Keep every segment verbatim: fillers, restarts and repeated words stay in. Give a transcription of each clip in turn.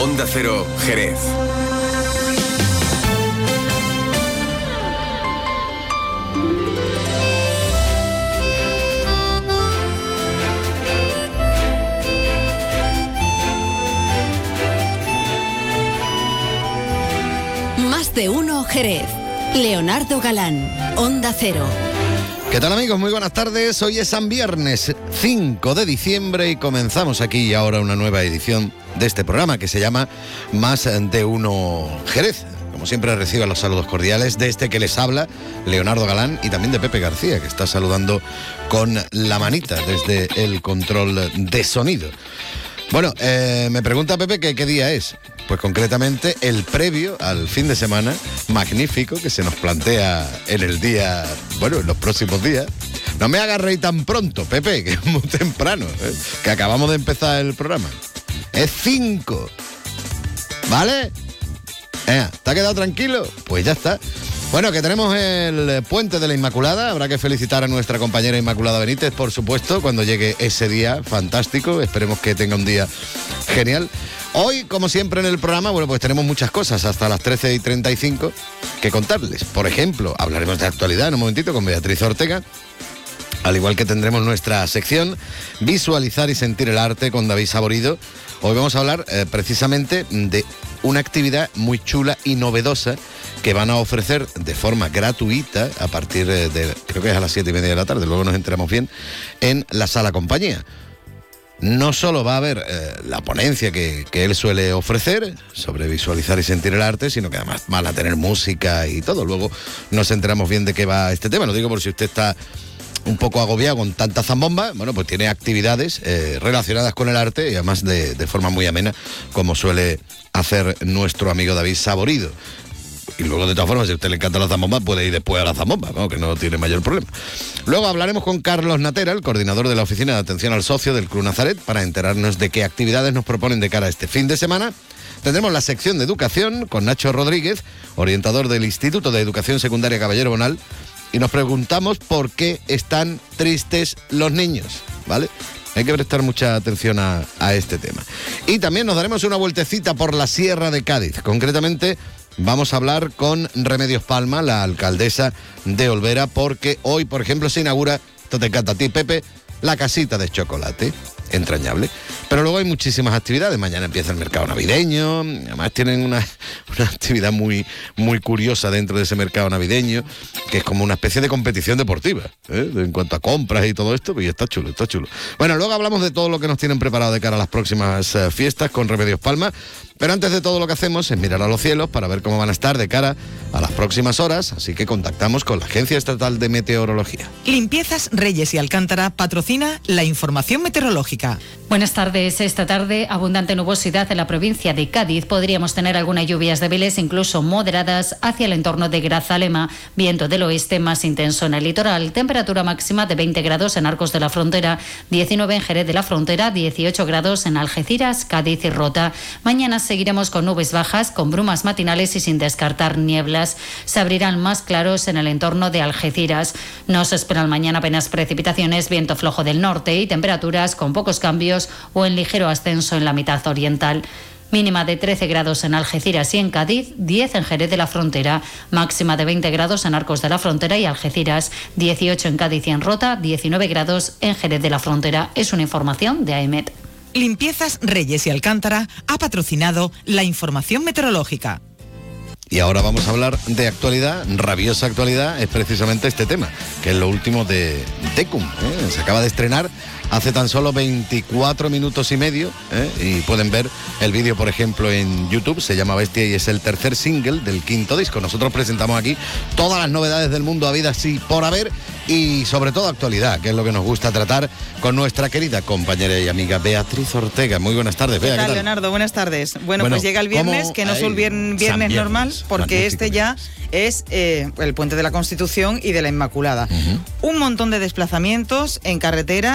Onda Cero, Jerez. Más de uno Jerez. Leonardo Galán, Onda Cero. ¿Qué tal, amigos? Muy buenas tardes. Hoy es San Viernes cinco de diciembre y comenzamos aquí y ahora una nueva edición de este programa que se llama Más de uno Jerez. Como siempre, reciban los saludos cordiales de este que les habla, Leonardo Galán, y también de Pepe García, que está saludando con la manita desde el control de sonido. Bueno, eh, me pregunta Pepe que qué día es. Pues concretamente el previo al fin de semana magnífico que se nos plantea en el día, bueno, en los próximos días. No me hagas reír tan pronto, Pepe, que es muy temprano, ¿eh? Que acabamos de empezar el programa. Es cinco, ¿vale? Eh, ¿te ha quedado tranquilo? Pues ya está. Bueno, que tenemos el Puente de la Inmaculada. Habrá que felicitar a nuestra compañera Inmaculada Benítez, por supuesto, cuando llegue ese día fantástico. Esperemos que tenga un día genial. Hoy, como siempre en el programa, bueno, pues tenemos muchas cosas hasta las trece y treinta y cinco que contarles. Por ejemplo, hablaremos de actualidad en un momentito con Beatriz Ortega. Al igual que tendremos nuestra sección Visualizar y Sentir el Arte con David Saborido. Hoy vamos a hablar eh, precisamente de una actividad muy chula y novedosa que van a ofrecer de forma gratuita a partir de, creo que es a las siete y media de la tarde, luego nos enteramos bien, en la Sala Compañía. No solo va a haber eh, la ponencia que, que él suele ofrecer sobre visualizar y sentir el arte, sino que además van a tener música y todo. Luego nos enteramos bien de qué va este tema. Lo digo por si usted está un poco agobiado con tanta zambomba. Bueno, pues tiene actividades eh, relacionadas con el arte y además de, de forma muy amena, como suele hacer nuestro amigo David Saborido. Y luego, de todas formas, si a usted le encanta la zambomba, puede ir después a la zambomba, ¿no? Que no tiene mayor problema. Luego hablaremos con Carlos Natera, el coordinador de la Oficina de Atención al Socio del Club Nazaret, para enterarnos de qué actividades nos proponen de cara a este fin de semana. Tendremos la sección de educación con Nacho Rodríguez, orientador del Instituto de Educación Secundaria Caballero Bonal, y nos preguntamos por qué están tristes los niños, ¿vale? Hay que prestar mucha atención a, a este tema. Y también nos daremos una vueltecita por la Sierra de Cádiz. Concretamente, vamos a hablar con Remedios Palma, la alcaldesa de Olvera, porque hoy, por ejemplo, se inaugura, esto te encanta a ti, Pepe, la casita de chocolate. Entrañable. Pero luego hay muchísimas actividades. Mañana empieza el mercado navideño. Además tienen una, una actividad muy, muy curiosa dentro de ese mercado navideño, que es como una especie de competición deportiva, ¿eh? En cuanto a compras y todo esto, pues está chulo, está chulo. Bueno, luego hablamos de todo lo que nos tienen preparado de cara a las próximas uh, fiestas con Remedios Palma. Pero antes de todo, lo que hacemos es mirar a los cielos para ver cómo van a estar de cara a las próximas horas, así que contactamos con la Agencia Estatal de Meteorología. Limpiezas Reyes y Alcántara patrocina la información meteorológica. Buenas tardes. Esta tarde, abundante nubosidad en la provincia de Cádiz. Podríamos tener algunas lluvias débiles, incluso moderadas, hacia el entorno de Grazalema. Viento del oeste más intenso en el litoral. Temperatura máxima de veinte grados en Arcos de la Frontera, diecinueve en Jerez de la Frontera, dieciocho grados en Algeciras, Cádiz y Rota. Mañana seguiremos con nubes bajas, con brumas matinales y sin descartar nieblas. Se abrirán más claros en el entorno de Algeciras. No se esperan mañana apenas precipitaciones, viento flojo del norte y temperaturas con pocos cambios o en ligero ascenso en la mitad oriental. Mínima de trece grados en Algeciras y en Cádiz, diez en Jerez de la Frontera. Máxima de veinte grados en Arcos de la Frontera y Algeciras, dieciocho en Cádiz y en Rota, diecinueve grados en Jerez de la Frontera. Es una información de A E M E T. Limpiezas Reyes y Alcántara ha patrocinado la información meteorológica. Y ahora vamos a hablar de actualidad, rabiosa actualidad, es precisamente este tema, que es lo último de Tecum, ¿eh? Se acaba de estrenar hace tan solo veinticuatro minutos y medio, ¿eh? Y pueden ver el vídeo, por ejemplo, en YouTube, se llama Bestia y es el tercer single del quinto disco. Nosotros presentamos aquí todas las novedades del mundo habidas y por haber, y sobre todo actualidad, que es lo que nos gusta tratar con nuestra querida compañera y amiga Beatriz Ortega. Muy buenas tardes, Bea. ¿Qué tal, ¿qué tal? Leonardo? Buenas tardes. Bueno, Bueno, pues llega el viernes, ¿cómo? que no es Ay, un viernes, San viernes normal, Viernes. porque Magnífico este ya viernes. es eh, el Puente de la Constitución y de la Inmaculada. Uh-huh. Un montón de desplazamientos en carretera, la operación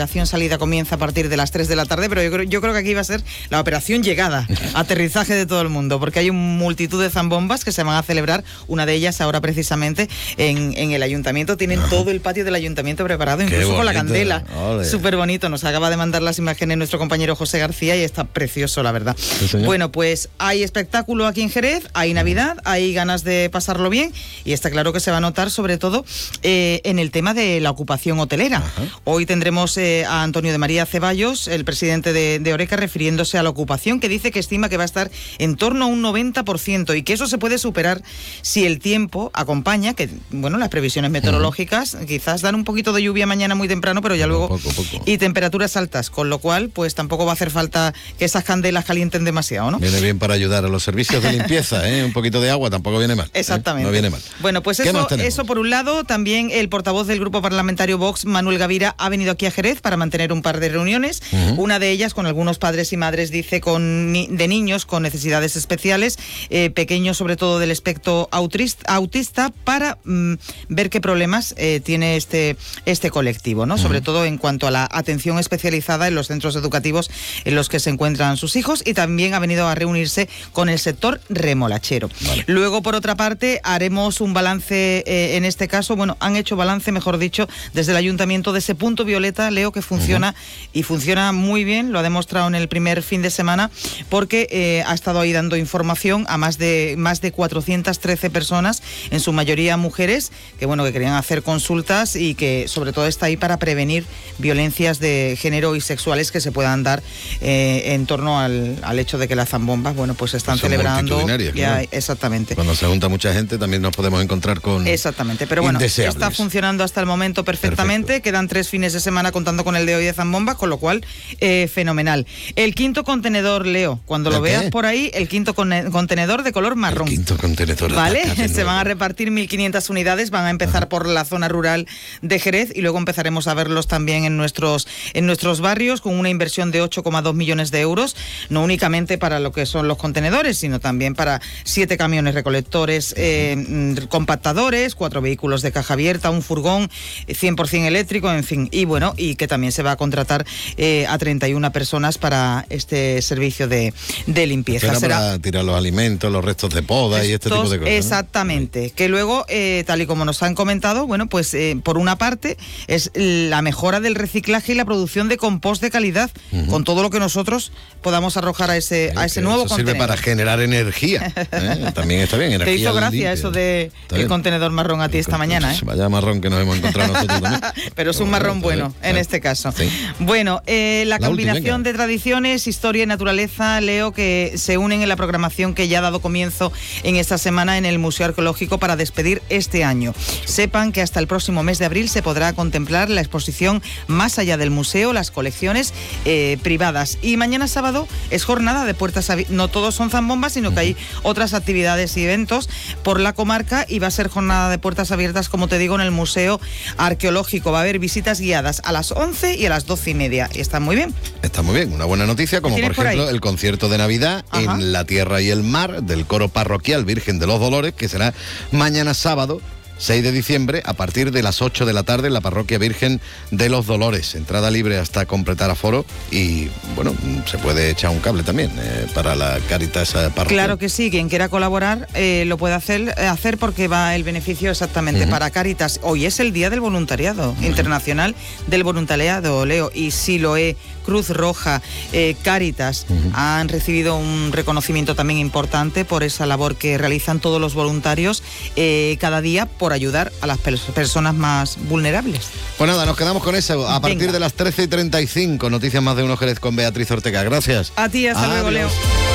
operación salida comienza a partir de las tres de la tarde, pero yo creo, yo creo que aquí va a ser la operación llegada, aterrizaje de todo el mundo, porque hay una multitud de zambombas que se van a celebrar, una de ellas ahora precisamente en, en el ayuntamiento. Tienen Ajá. todo el patio del ayuntamiento preparado, incluso bonito, con la candela. Súper bonito. Nos acaba de mandar las imágenes nuestro compañero José García y está precioso, la verdad. Sí, bueno, pues hay espectáculo aquí en Jerez, hay Navidad, hay ganas de pasarlo bien y está claro que se va a notar sobre todo eh, en el tema de la ocupación hotelera. Ajá. Hoy tendremos eh, a Antonio de María Ceballos, el presidente de, de Horeca, refiriéndose a la ocupación, que dice que estima que va a estar en torno a un noventa por ciento y que eso se puede superar si el tiempo acompaña, que bueno, las previsiones meteorológicas uh-huh. quizás dan un poquito de lluvia mañana muy temprano, pero ya luego poco, poco. y temperaturas altas, con lo cual pues tampoco va a hacer falta que esas candelas calienten demasiado, ¿no? Viene bien para ayudar a los servicios de limpieza, ¿eh? Un poquito de agua tampoco viene mal. Exactamente. ¿eh? No viene mal. Bueno, pues eso, eso por un lado. También el portavoz del grupo parlamentario Vox, Manuel Gavira, ha venido aquí a Jerez para mantener un par de reuniones, uh-huh. una de ellas con algunos padres y madres, dice, con ni- de niños con necesidades especiales, eh, pequeños sobre todo del espectro autista, autista para mm, ver qué problemas eh, tiene este, este colectivo, ¿no? Uh-huh. Sobre todo en cuanto a la atención especializada en los centros educativos en los que se encuentran sus hijos, y también ha venido a reunirse con el sector remolachero. Vale. Luego, por otra parte, haremos un balance eh, en este caso, bueno, han hecho balance, mejor dicho, desde el ayuntamiento de ese punto violeta, Leo, que funciona uh-huh. y funciona muy bien, lo ha demostrado en el primer fin de semana, porque eh, ha estado ahí dando información a más de más de cuatrocientas trece personas, en su mayoría mujeres, que bueno, que querían hacer consultas y que sobre todo está ahí para prevenir violencias de género y sexuales que se puedan dar eh, en torno al, al hecho de que las zambombas, bueno, pues están Son celebrando. Claro. Ya, exactamente. Cuando se junta mucha gente también nos podemos encontrar con Exactamente, pero bueno, está funcionando hasta el momento perfectamente. Perfecto. Quedan tres fines de semana contando con el de hoy de zambombas, con lo cual, eh, fenomenal. El quinto contenedor, Leo, cuando lo veas por ahí, el quinto con- contenedor de color marrón. El quinto contenedor. ¿Vale? Se van a repartir mil quinientas unidades, van a empezar Ajá. por la zona rural de Jerez y luego empezaremos a verlos también en nuestros, en nuestros barrios, con una inversión de ocho coma dos millones de euros, no únicamente para lo que son los contenedores, sino también para siete camiones recolectores, eh, compactadores, cuatro vehículos de caja abierta, un furgón cien por ciento eléctrico, en fin, y bueno, y que también se va a contratar eh, a treinta y una personas para este servicio de, de limpieza. Será Será para tirar los alimentos, los restos de poda y este tipo de cosas, ¿no? Exactamente, que luego, eh, tal y como nos han comentado, bueno, pues eh, por una parte es la mejora del reciclaje y la producción de compost de calidad, uh-huh. con todo lo que nosotros podamos arrojar a ese, a ese nuevo eso contenedor. Sirve para generar energía, ¿eh? También está bien, energía. Te hizo gracia limpia. eso de el contenedor marrón a ti esta mañana, ¿eh? Vaya marrón que nos hemos encontrado nosotros también. Pero es un marrón bueno, en eh, este caso. Sí. Bueno, eh, la, la combinación última, de tradiciones, historia y naturaleza, Leo, que se unen en la programación que ya ha dado comienzo en esta semana en el Museo Arqueológico para despedir este año. Sepan que hasta el próximo mes de abril se podrá contemplar la exposición Más allá del museo, las colecciones eh, privadas. Y mañana sábado es jornada de puertas abiertas. No todos son zambombas, sino que hay otras actividades y eventos por la comarca y va a ser jornada de puertas abiertas, como te digo, en el Museo Arqueológico. Va a haber visitas guiadas a las once y a las doce y media. Y está muy bien. Está muy bien. Una buena noticia, como por ejemplo por el concierto de Navidad Ajá. en La Tierra y el Mar del coro parroquial Virgen de los Dolores, que será mañana sábado seis de diciembre a partir de las ocho de la tarde en la parroquia Virgen de los Dolores. Entrada libre hasta completar aforo y, bueno, se puede echar un cable también eh, para la Cáritas parroquial. Claro que sí, quien quiera colaborar eh, lo puede hacer, eh, hacer porque va el beneficio exactamente uh-huh. para Cáritas. Hoy es el Día del Voluntariado, uh-huh. Internacional del Voluntariado, Leo, y Siloé, Cruz Roja, eh, Cáritas uh-huh. han recibido un reconocimiento también importante por esa labor que realizan todos los voluntarios eh, cada día por ayudar a las pers- personas más vulnerables. Pues nada, nos quedamos con eso. A partir Venga. de las trece y treinta y cinco, noticias más de Uno Jerez con Beatriz Ortega. Gracias. A ti, hasta Adiós. luego, Leo.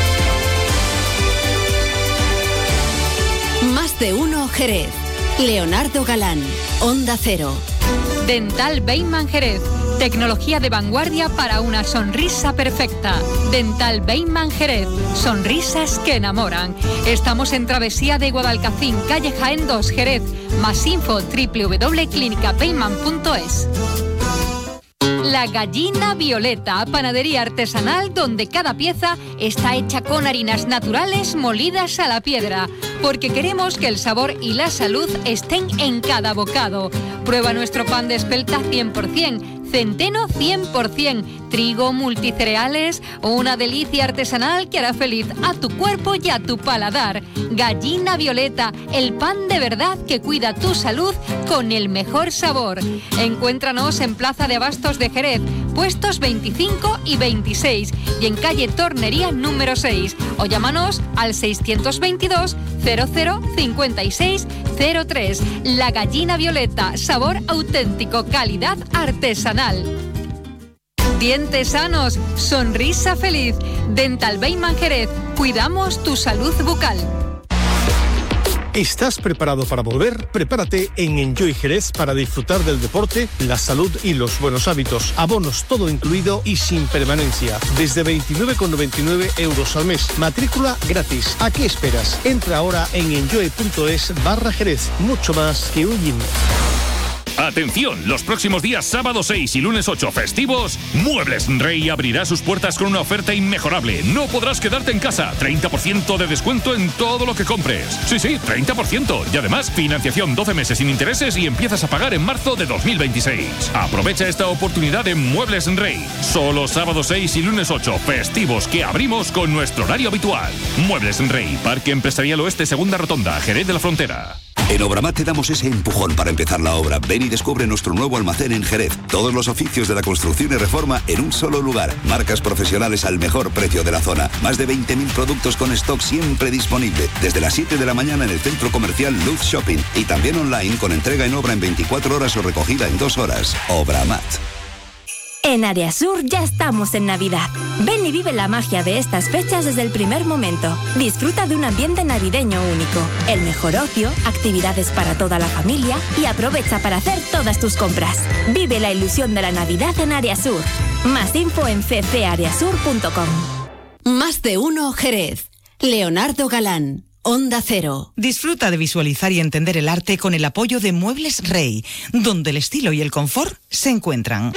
Más de Uno Jerez. Leonardo Galán, Onda Cero. Dental Bateman Jerez. Tecnología de vanguardia para una sonrisa perfecta. Dental Bateman Jerez. Sonrisas que enamoran. Estamos en Travesía de Guadalcacín, calle Jaén dos, Jerez. Más info doble u doble u doble u punto clínica bateman punto es. La Gallina Violeta, panadería artesanal donde cada pieza está hecha con harinas naturales molidas a la piedra, porque queremos que el sabor y la salud estén en cada bocado. Prueba nuestro pan de espelta cien por ciento, centeno cien por ciento, trigo multicereales, una delicia artesanal que hará feliz a tu cuerpo y a tu paladar. Gallina Violeta, el pan de verdad que cuida tu salud con el mejor sabor. Encuéntranos en Plaza de Abastos de Jerez, puestos veinticinco y veintiséis, y en calle Tornería número seis, o llámanos al seiscientos veintidós cero cero cincuenta y seis cero tres. La Gallina Violeta, sabor auténtico, calidad artesanal. Dientes sanos, sonrisa feliz. Dental Bateman Jerez, cuidamos tu salud bucal. ¿Estás preparado para volver? Prepárate en Enjoy Jerez para disfrutar del deporte, la salud y los buenos hábitos. Abonos todo incluido y sin permanencia. Desde veintinueve con noventa y nueve euros al mes. Matrícula gratis. ¿A qué esperas? Entra ahora en enjoy.es barra Jerez. Mucho más que un gym. Atención, los próximos días sábado seis y lunes ocho festivos, Muebles Rey abrirá sus puertas con una oferta inmejorable. No podrás quedarte en casa. treinta por ciento de descuento en todo lo que compres. Sí, sí, treinta por ciento. Y además, financiación doce meses sin intereses y empiezas a pagar en marzo de dos mil veintiséis. Aprovecha esta oportunidad en Muebles Rey. Solo sábado seis y lunes ocho, festivos que abrimos con nuestro horario habitual. Muebles Rey, Parque Empresarial Oeste, Segunda Rotonda, Jerez de la Frontera. En Obramat te damos ese empujón para empezar la obra. Ven y descubre nuestro nuevo almacén en Jerez. Todos los oficios de la construcción y reforma en un solo lugar. Marcas profesionales al mejor precio de la zona. Más de veinte mil productos con stock siempre disponible. Desde las siete de la mañana en el centro comercial Luz Shopping. Y también online con entrega en obra en veinticuatro horas o recogida en dos horas. Obramat. En Área Sur ya estamos en Navidad. Ven y vive la magia de estas fechas desde el primer momento. Disfruta de un ambiente navideño único, el mejor ocio, actividades para toda la familia y aprovecha para hacer todas tus compras. Vive la ilusión de la Navidad en Área Sur. Más info en c c área sur punto com. Más de uno Jerez. Leonardo Galán. Onda Cero. Disfruta de visualizar y entender el arte con el apoyo de Muebles Rey, donde el estilo y el confort se encuentran.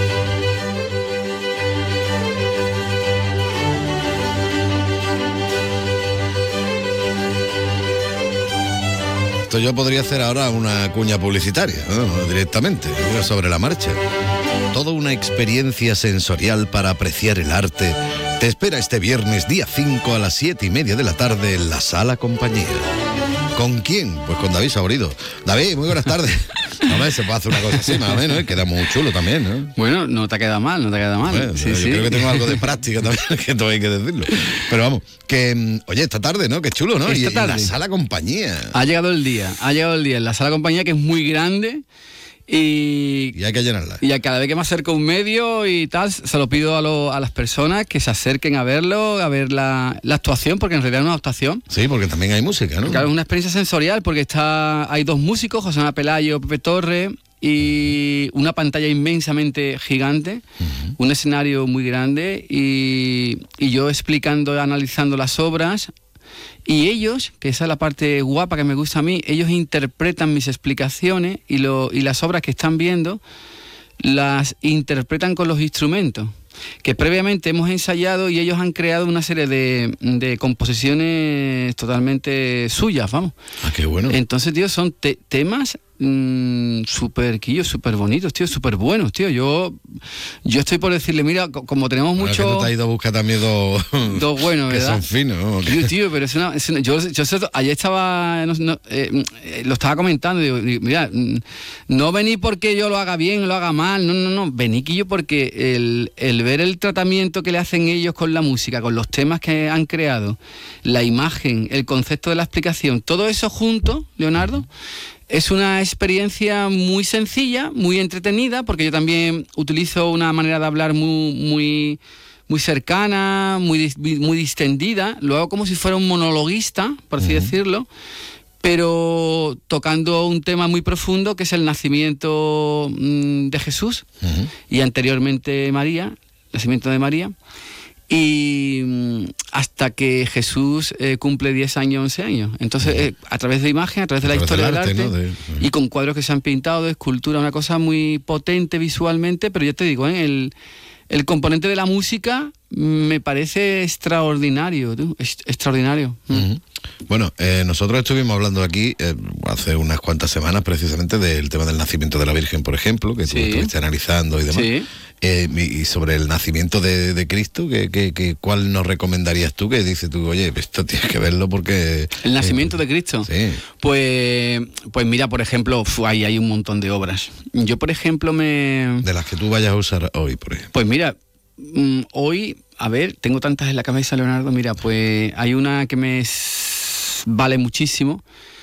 Yo podría hacer ahora una cuña publicitaria, ¿no? Directamente, sobre la marcha. Toda una experiencia sensorial para apreciar el arte te espera este viernes día cinco a las siete y media de la tarde en la Sala Compañía. ¿Con quién? Pues con David Saborido. David, muy buenas tardes. A ver, se puede hacer una cosa así, más o menos, ¿eh? Queda muy chulo también, ¿no? Bueno, no te queda mal, no te queda mal. Bueno, sí, yo sí. creo que tengo algo de práctica también, que todo hay que decirlo. Pero vamos, que, oye, esta tarde, ¿no? Qué chulo, ¿no? Esta y, tarde. y la Sala Compañía. Ha llegado el día, ha llegado el día. En la Sala Compañía, que es muy grande. Y, y hay que llenarla. Y a cada vez que me acerco a un medio y tal, se lo pido a, lo, a las personas que se acerquen a verlo, a ver la, la actuación, porque en realidad es una actuación. Sí, porque también hay música, ¿no? Claro, es una experiencia sensorial, porque está hay dos músicos, José Manuel Pelayo, Pepe Torre, y una pantalla inmensamente gigante, uh-huh. un escenario muy grande, y, y yo explicando, analizando las obras. Y ellos, que esa es la parte guapa que me gusta a mí, ellos interpretan mis explicaciones y, lo, y las obras que están viendo las interpretan con los instrumentos que previamente hemos ensayado, y ellos han creado una serie de, de composiciones totalmente suyas, vamos. Ah, qué bueno. Entonces, tío, son te- temas mmm, súper quillos, súper bonitos, tío, súper buenos, tío. Yo yo estoy por decirle, mira, como tenemos bueno, mucho... que no te has ido a buscar también dos... Dos buenos, que ¿verdad? son finos, ¿no? Tío, tío, pero es una... Es una yo, yo sé, ayer estaba... No, no, eh, lo estaba comentando, digo, digo, mira, no vení porque yo lo haga bien o lo haga mal, no, no, no, vení quillo porque el, el ver el tratamiento que le hacen ellos con la música, con los temas que han creado, la imagen, el concepto de la explicación, todo eso junto, Leonardo, es una experiencia muy sencilla, muy entretenida, porque yo también utilizo una manera de hablar muy, muy, muy cercana, muy, muy distendida, lo hago como si fuera un monologuista, por así uh-huh. decirlo, pero tocando un tema muy profundo que es el nacimiento mmm, de Jesús uh-huh. y anteriormente María, nacimiento de María, y mmm, hasta que Jesús eh, cumple diez años, once años. Entonces, eh, a través de imagen, a través de la historia del arte, del arte ¿no? de, uh-huh. y con cuadros que se han pintado, de escultura, una cosa muy potente visualmente, pero yo te digo, ¿eh? el, el componente de la música me parece extraordinario, ¿tú? Es, extraordinario. Uh-huh. Bueno, eh, nosotros estuvimos hablando aquí eh, hace unas cuantas semanas precisamente del tema del nacimiento de la Virgen, por ejemplo, que tú Sí. estuviste analizando y demás. Sí. Eh, y y sobre el nacimiento de, de Cristo, que, que, que, ¿cuál nos recomendarías tú? Que dices tú, oye, esto tienes que verlo porque... El nacimiento eh, de Cristo. Sí. Pues, pues mira, por ejemplo, fu, ahí hay un montón de obras. Yo, por ejemplo, me... De las que tú vayas a usar hoy, por ejemplo. Pues mira, mm, hoy, a ver, tengo tantas en la cabeza, Leonardo, mira, pues hay una que me s- vale muchísimo,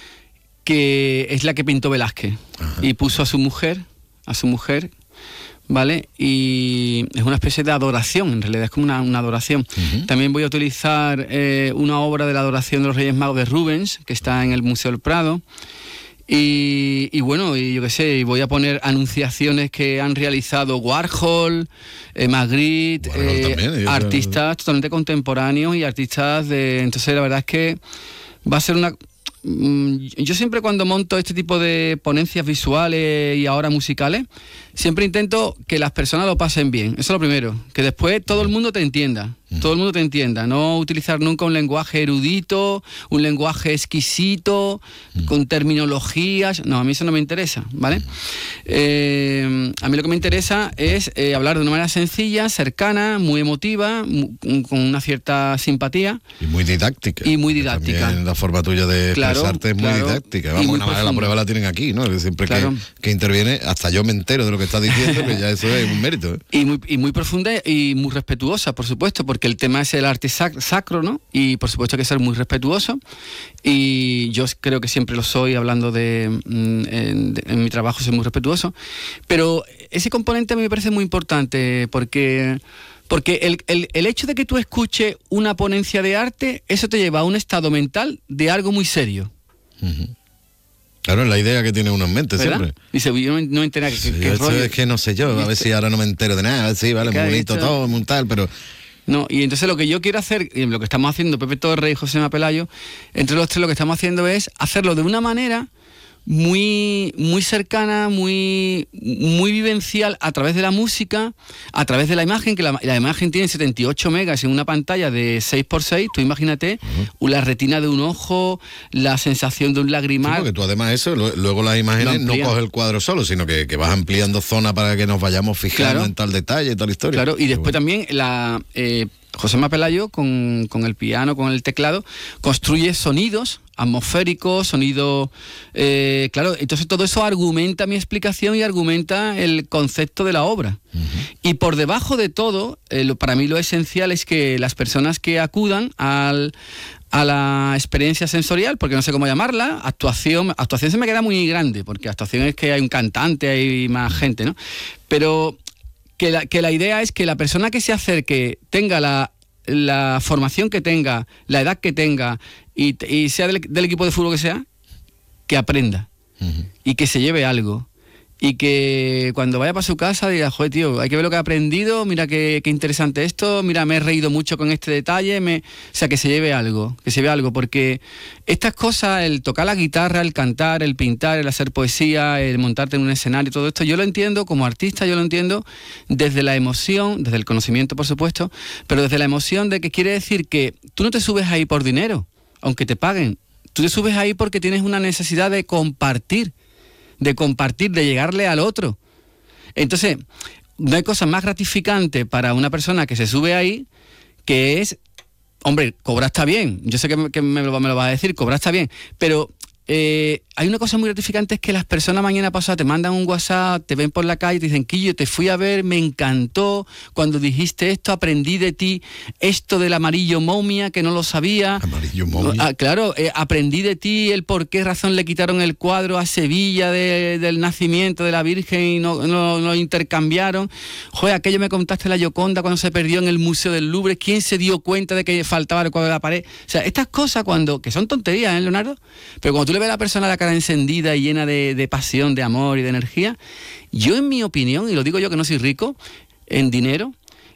que es la que pintó Velázquez. Ajá. Y puso a su mujer, a su mujer, ¿vale? Y es una especie de adoración, en realidad es como una, una adoración. Ujú. También voy a utilizar eh, una obra de la adoración de los Reyes Magos de Rubens, que está en el Museo del Prado. Y, y bueno, y yo qué sé, y voy a poner anunciaciones que han realizado Warhol, eh, Magritte, Warhol eh, también, y eso- artistas totalmente contemporáneos y artistas de... Entonces la verdad es que va a ser una... mm, Yo siempre cuando monto este tipo de ponencias visuales y ahora musicales, siempre intento que las personas lo pasen bien. Eso es lo primero. Que después todo el mundo te entienda. Todo el mundo te entienda. No utilizar nunca un lenguaje erudito, un lenguaje exquisito, con terminologías. No, a mí eso no me interesa, ¿vale? Eh, a mí lo que me interesa es eh, hablar de una manera sencilla, cercana, muy emotiva, mu- con una cierta simpatía. Y muy didáctica. Y muy Porque didáctica. También la forma tuya de Claro, expresarte es muy claro. didáctica. Y Vamos, muy una vez la profunda. prueba la tienen aquí, ¿no? Siempre Claro. que, que interviene, hasta yo me entero de lo que estás diciendo, que ya eso es un mérito. ¿eh? Y muy, y muy profunda y muy respetuosa, por supuesto, porque el tema es el arte sac- sacro, ¿no? Y por supuesto hay que ser muy respetuoso. Y yo creo que siempre lo soy, hablando de, mm, en, de- en mi trabajo soy muy respetuoso. Pero ese componente a mí me parece muy importante, porque, porque el, el, el hecho de que tú escuches una ponencia de arte, eso te lleva a un estado mental de algo muy serio. Claro, es la idea que tiene uno en mente ¿Verdad? siempre. Dice, yo no, no entiendo qué, Sí, qué eso rollo. es que no sé yo, a ver si ahora no me entero de nada. Sí, vale, ¿Qué muy ha bonito dicho? todo, muy tal, pero... No, y entonces lo que yo quiero hacer, y lo que estamos haciendo Pepe Torres y José Pelayo, entre los tres lo que estamos haciendo es hacerlo de una manera muy, muy cercana, muy, muy vivencial, a través de la música, a través de la imagen, que la, la imagen tiene setenta y ocho megas en una pantalla de seis por seis, tú imagínate, uh-huh. la retina de un ojo, la sensación de un lagrimal. Sí, porque tú además eso, lo, luego las imágenes no coges el cuadro solo, sino que, que vas ampliando zona para que nos vayamos fijando claro. en tal detalle y tal historia. Claro, y después bueno. también la... Eh, José Pelayo con, con el piano, con el teclado, construye sonidos atmosféricos, sonidos... Eh, claro, entonces todo eso argumenta mi explicación y argumenta el concepto de la obra. Uh-huh. Y por debajo de todo, eh, lo, para mí lo esencial es que las personas que acudan al... a la experiencia sensorial, porque no sé cómo llamarla, actuación, actuación se me queda muy grande, porque actuación es que hay un cantante, hay más gente, ¿no? Pero... Que la, que la idea es que la persona que se acerque tenga la, la formación que tenga, la edad que tenga y, y sea del, del equipo de fútbol que sea, que aprenda uh-huh. y que se lleve algo. Y que cuando vaya para su casa diga, joder, tío, hay que ver lo que he aprendido, mira qué, qué interesante esto, mira, me he reído mucho con este detalle, me... o sea, que se lleve algo, que se lleve algo, porque estas cosas, el tocar la guitarra, el cantar, el pintar, el hacer poesía, el montarte en un escenario, todo esto, yo lo entiendo como artista, yo lo entiendo desde la emoción, desde el conocimiento, por supuesto, pero desde la emoción de que quiere decir que tú no te subes ahí por dinero, aunque te paguen, tú te subes ahí porque tienes una necesidad de compartir, de compartir, de llegarle al otro. Entonces, no hay cosa más gratificante para una persona que se sube ahí, que es, hombre, cobrar está bien, yo sé que, me, que me, lo, me lo vas a decir, cobrar está bien, pero eh, hay una cosa muy gratificante, es que las personas mañana pasada te mandan un WhatsApp, te ven por la calle y te dicen, Quillo, te fui a ver, me encantó, cuando dijiste esto, aprendí de ti esto del amarillo momia, que no lo sabía. Amarillo momia. Ah, claro, eh, aprendí de ti el por qué razón le quitaron el cuadro a Sevilla de, del nacimiento de la Virgen y no, no, no lo intercambiaron. Joder, aquello me contaste la Gioconda cuando se perdió en el Museo del Louvre, ¿quién se dio cuenta de que faltaba el cuadro de la pared? O sea, estas cosas cuando, que son tonterías, ¿eh, Leonardo? Pero cuando tú le ves a la persona la cara encendida y llena de, de pasión, de amor y de energía, yo en mi opinión, y lo digo yo que no soy rico en dinero,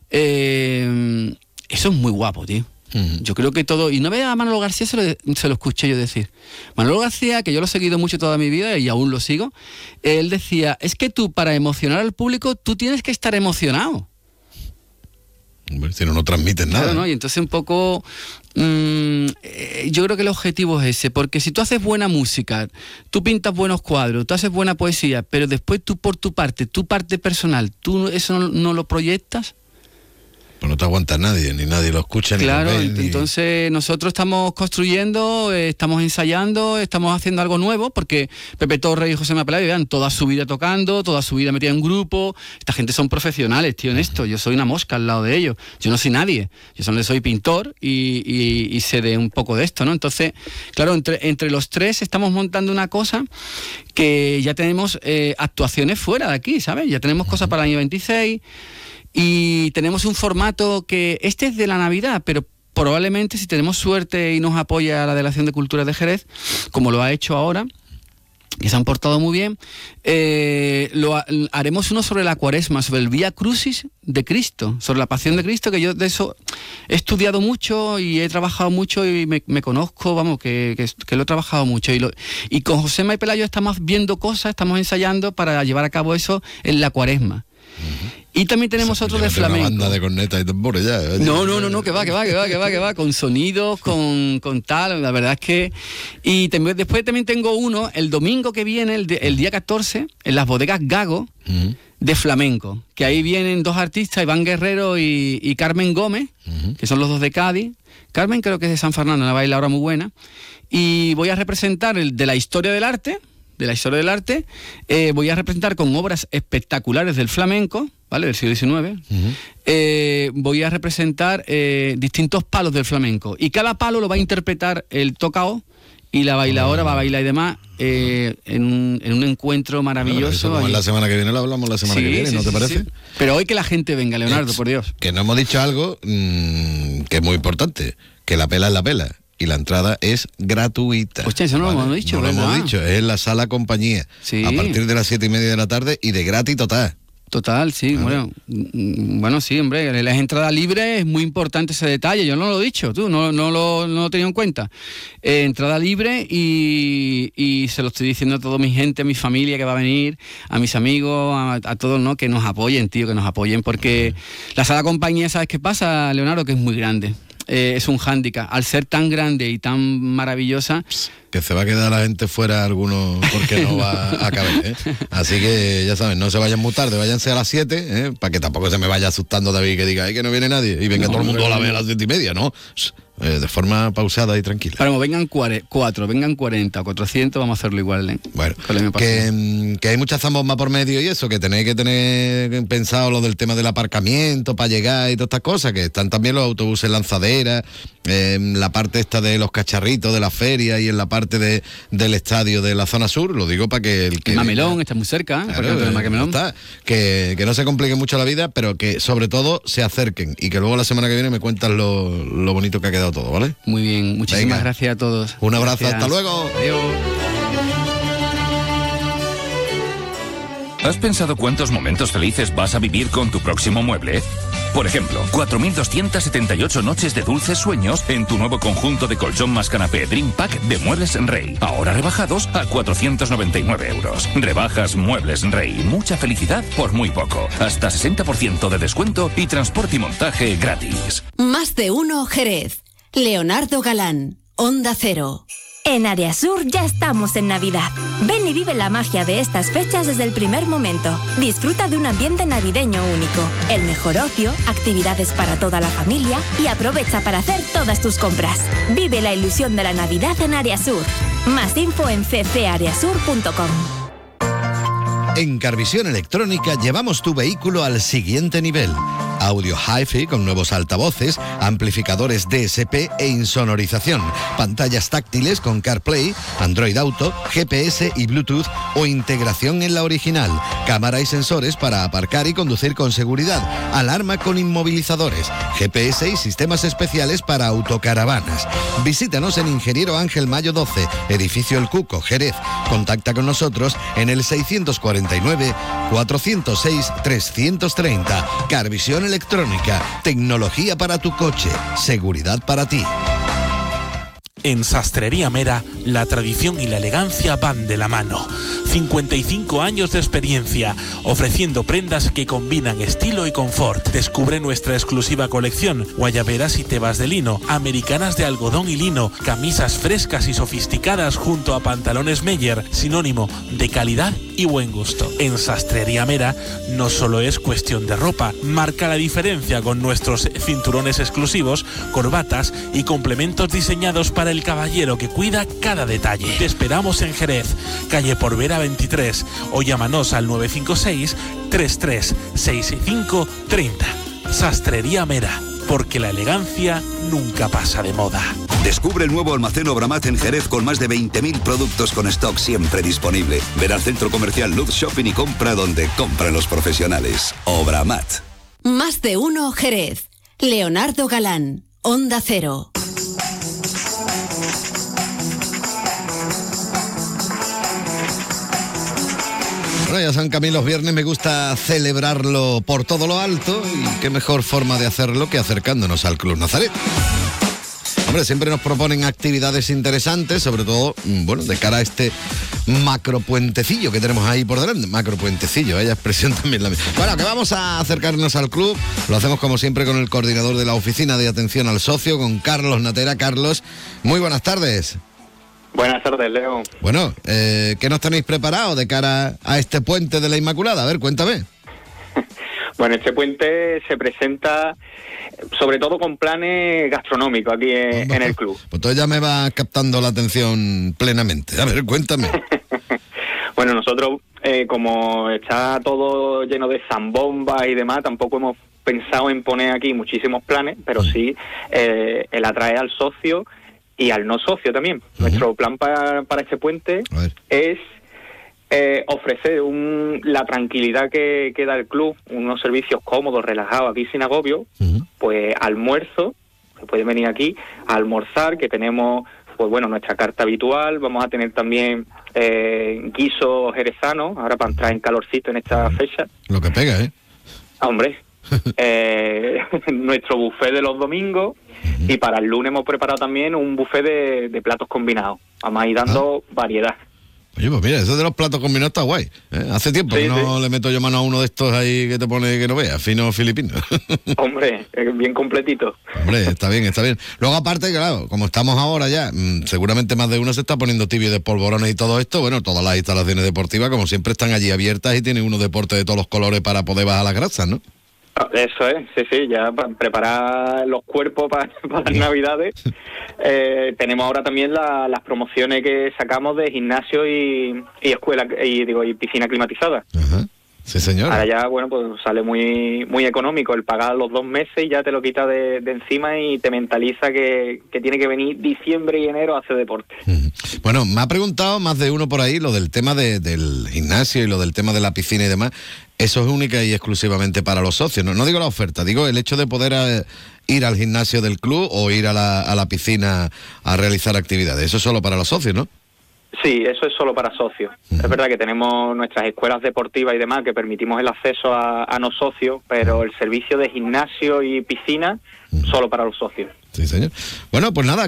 eh, eso es muy guapo, tío. Uh-huh. Yo creo que todo, y no vea a Manolo García, se lo, se lo escuché yo decir. Manolo García, que yo lo he seguido mucho toda mi vida y aún lo sigo, él decía, es que tú para emocionar al público, tú tienes que estar emocionado. Si no, no transmiten nada. Claro, ¿no? Y entonces un poco... Mmm, eh, yo creo que el objetivo es ese, porque si tú haces buena música, tú pintas buenos cuadros, tú haces buena poesía, pero después tú por tu parte, tu parte personal, tú eso no, no lo proyectas... Pues no te aguanta nadie, ni nadie lo escucha, claro, ni lo ve, entonces ni... nosotros estamos construyendo, eh, estamos ensayando, estamos haciendo algo nuevo, porque Pepe Torres y José Manuel Pelayo vean toda su vida tocando, toda su vida metida en un grupo. Esta gente son profesionales, tío, en esto. Yo soy una mosca al lado de ellos. Yo no soy nadie. Yo solo soy pintor y, y, y sé de un poco de esto, ¿no? Entonces, claro, entre, entre los tres estamos montando una cosa que ya tenemos eh, actuaciones fuera de aquí, ¿sabes? Ya tenemos cosas para el año veintiséis. Y tenemos un formato que, este es de la Navidad, pero probablemente si tenemos suerte y nos apoya la Delegación de Cultura de Jerez, como lo ha hecho ahora, que se han portado muy bien, eh, lo ha, haremos uno sobre la Cuaresma, sobre el Vía Crucis de Cristo, sobre la Pasión de Cristo, que yo de eso he estudiado mucho y he trabajado mucho y me, me conozco, vamos, que, que, que lo he trabajado mucho. Y, lo, y con José Manuel Pelayo estamos viendo cosas, estamos ensayando para llevar a cabo eso en la Cuaresma. Uh-huh. Y también tenemos o sea, otro de flamenco. Una banda de corneta y tambores ya. Oye. No, no, no, no, que va, que va, que va, que va, que va, con sonidos, con, con tal, la verdad es que... Y también, después también tengo uno, el domingo que viene, el, de, el día catorce, en las bodegas Gago, uh-huh. de flamenco, que ahí vienen dos artistas, Iván Guerrero y, y Carmen Gómez, uh-huh. que son los dos de Cádiz. Carmen creo que es de San Fernando, una bailadora muy buena. Y voy a representar el de la historia del arte, de la historia del arte, eh, voy a representar con obras espectaculares del flamenco, ¿vale? Del siglo diecinueve. Uh-huh. Eh, voy a representar eh, distintos palos del flamenco. Y cada palo lo va a interpretar el tocao y la bailadora uh-huh. va a bailar y demás eh, en, un, en un encuentro maravilloso. Bueno, eso como la semana que viene lo hablamos la semana sí, que viene, ¿no sí, te parece? Sí. Pero hoy que la gente venga, Leonardo, es, por Dios. Que no hemos dicho algo mmm, que es muy importante, que la pela es la pela. Y la entrada es gratuita. Hostia, eso no ¿vale? lo hemos dicho, No ¿verdad? lo hemos dicho, es en la Sala Compañía. Sí. A partir de las siete y media de la tarde y de gratis total. Total, sí, bueno, bueno, sí, hombre, las entradas libres es muy importante ese detalle, yo no lo he dicho, tú, no, no, lo, no lo he tenido en cuenta. Eh, entrada libre y, y se lo estoy diciendo a toda mi gente, a mi familia que va a venir, a mis amigos, a, a todos, ¿no? Que nos apoyen, tío, que nos apoyen, porque la Sala Compañía, ¿sabes qué pasa, Leonardo? Que es muy grande. Eh, es un hándicap. Al ser tan grande y tan maravillosa... Que se va a quedar la gente fuera algunos porque no va a caber, ¿eh? Así que ya saben, no se vayan muy tarde, váyanse a las siete, ¿eh? Para que tampoco se me vaya asustando David que diga, ay, que no viene nadie y venga no, todo el mundo a la vez a las siete y media, ¿no? Eh, de forma pausada y tranquila. Pero vengan cuatro, vengan cuarenta, cuatrocientos, vamos a hacerlo igual, ¿eh? Bueno, que, que hay muchas zambomba por medio y eso, que tenéis que tener pensado lo del tema del aparcamiento para llegar y todas estas cosas, que están también los autobuses lanzaderas, eh, la parte esta de los cacharritos de la feria y en la parte de, del estadio de la zona sur, lo digo para que el que... El Mamelón está muy cerca, ¿eh? Claro, el Mamelón. Está, que, que no se complique mucho la vida, pero que sobre todo se acerquen y que luego la semana que viene me cuentan lo, lo bonito que ha quedado todo, ¿vale? Muy bien, muchísimas Venga. gracias a todos. Un abrazo, gracias. Hasta luego. Adiós. ¿Has pensado cuántos momentos felices vas a vivir con tu próximo mueble? Por ejemplo, cuatro mil doscientas setenta y ocho noches de dulces sueños en tu nuevo conjunto de colchón más canapé Dream Pack de Muebles Rey. Ahora rebajados a cuatrocientos noventa y nueve euros. Rebajas Muebles Rey. Mucha felicidad por muy poco. Hasta sesenta por ciento de descuento y transporte y montaje gratis. Más de uno Jerez. Leonardo Galán. Onda Cero. En Área Sur ya estamos en Navidad. Ven y vive la magia de estas fechas desde el primer momento. Disfruta de un ambiente navideño único, el mejor ocio, actividades para toda la familia y aprovecha para hacer todas tus compras. Vive la ilusión de la Navidad en Área Sur. Más info en c c areasur punto com. En Carvisión Electrónica llevamos tu vehículo al siguiente nivel. Audio Hi-Fi con nuevos altavoces, amplificadores D S P e insonorización, pantallas táctiles con CarPlay, Android Auto, G P S y Bluetooth o integración en la original, cámara y sensores para aparcar y conducir con seguridad, alarma con inmovilizadores, G P S y sistemas especiales para autocaravanas. Visítanos en Ingeniero Ángel Mayo doce, Edificio El Cuco, Jerez. Contacta con nosotros en el seiscientos cuarenta y nueve, cuatrocientos seis, trescientos treinta. Carvisión Electrónica, tecnología para tu coche, seguridad para ti. En Sastrería Mera, la tradición y la elegancia van de la mano. cincuenta y cinco años de experiencia, ofreciendo prendas que combinan estilo y confort. Descubre nuestra exclusiva colección, guayaberas y tebas de lino, americanas de algodón y lino, camisas frescas y sofisticadas junto a pantalones Meyer, sinónimo de calidad y buen gusto. En Sastrería Mera no solo es cuestión de ropa, marca la diferencia con nuestros cinturones exclusivos, corbatas y complementos diseñados para el caballero que cuida cada detalle. Te esperamos en Jerez, calle Porvera veintitrés, o llámanos al nueve cinco seis, tres tres seis cinco tres cero. Sastrería Mera, porque la elegancia nunca pasa de moda. Descubre el nuevo almacén Obramat en Jerez con más de veinte mil productos con stock siempre disponible. Ven al centro comercial Luz Shopping y compra donde compran los profesionales. Obramat. Más de uno Jerez. Leonardo Galán, Onda Cero. Bueno, ya San Camilo los viernes, me gusta celebrarlo por todo lo alto y qué mejor forma de hacerlo que acercándonos al Club Nazaret. Hombre, siempre nos proponen actividades interesantes, sobre todo, bueno, de cara a este macropuentecillo que tenemos ahí por delante. Macropuentecillo, ella expresión también la misma. Bueno, que vamos a acercarnos al club. Lo hacemos como siempre con el coordinador de la Oficina de Atención al Socio, con Carlos Natera. Carlos, muy buenas tardes. Buenas tardes, Leo. Bueno, eh, ¿qué nos tenéis preparado de cara a este puente de la Inmaculada? A ver, cuéntame. Bueno, este puente se presenta sobre todo con planes gastronómicos aquí en, en el club. Pues todo ya me va captando la atención plenamente. A ver, cuéntame. Bueno, nosotros, eh, como está todo lleno de zambombas y demás, tampoco hemos pensado en poner aquí muchísimos planes, pero sí eh, el atraer al socio y al no socio también. Uh-huh. Nuestro plan para, para este puente es eh, ofrecer un, la tranquilidad que, que da el club, unos servicios cómodos, relajados, aquí sin agobio, uh-huh. Pues almuerzo, se puede venir aquí a almorzar, que tenemos, pues bueno, nuestra carta habitual, vamos a tener también eh, guisos jerezanos, ahora para entrar en calorcito en esta fecha. Lo que pega, ¿eh? Ah, hombre, eh, nuestro buffet de los domingos. Y para el lunes hemos preparado también un buffet de, de platos combinados. Vamos a ir dando ah. variedad. Oye, pues mira, eso de los platos combinados está guay. ¿eh? Hace tiempo sí, que no sí. le meto yo mano a uno de estos ahí que te pone que no veas, fino filipino. Hombre, bien completito. Hombre, está bien, está bien. Luego aparte, claro, como estamos ahora ya, seguramente más de uno se está poniendo tibio de polvorones y todo esto. Bueno, todas las instalaciones deportivas, como siempre, están allí abiertas y tienen unos deportes de todos los colores para poder bajar las grasas, ¿no? Eso es, sí, sí, ya para preparar los cuerpos para, para las Navidades. Eh, tenemos ahora también la, las promociones que sacamos de gimnasio y, y escuela y digo y piscina climatizada. Ajá. Sí, señor. Ahora ya, bueno, pues sale muy muy económico el pagar los dos meses y ya te lo quita de, de encima y te mentaliza que, que tiene que venir diciembre y enero a hacer deporte. Bueno, me ha preguntado más de uno por ahí lo del tema de, del gimnasio y lo del tema de la piscina y demás. Eso es única y exclusivamente para los socios. No, no digo la oferta, digo el hecho de poder eh, ir al gimnasio del club o ir a la, a la piscina a realizar actividades. Eso es solo para los socios, ¿no? Sí, eso es solo para socios. Uh-huh. Es verdad que tenemos nuestras escuelas deportivas y demás que permitimos el acceso a, a no socios, pero el servicio de gimnasio y piscina uh-huh. solo para los socios. Sí, señor. Bueno, pues nada,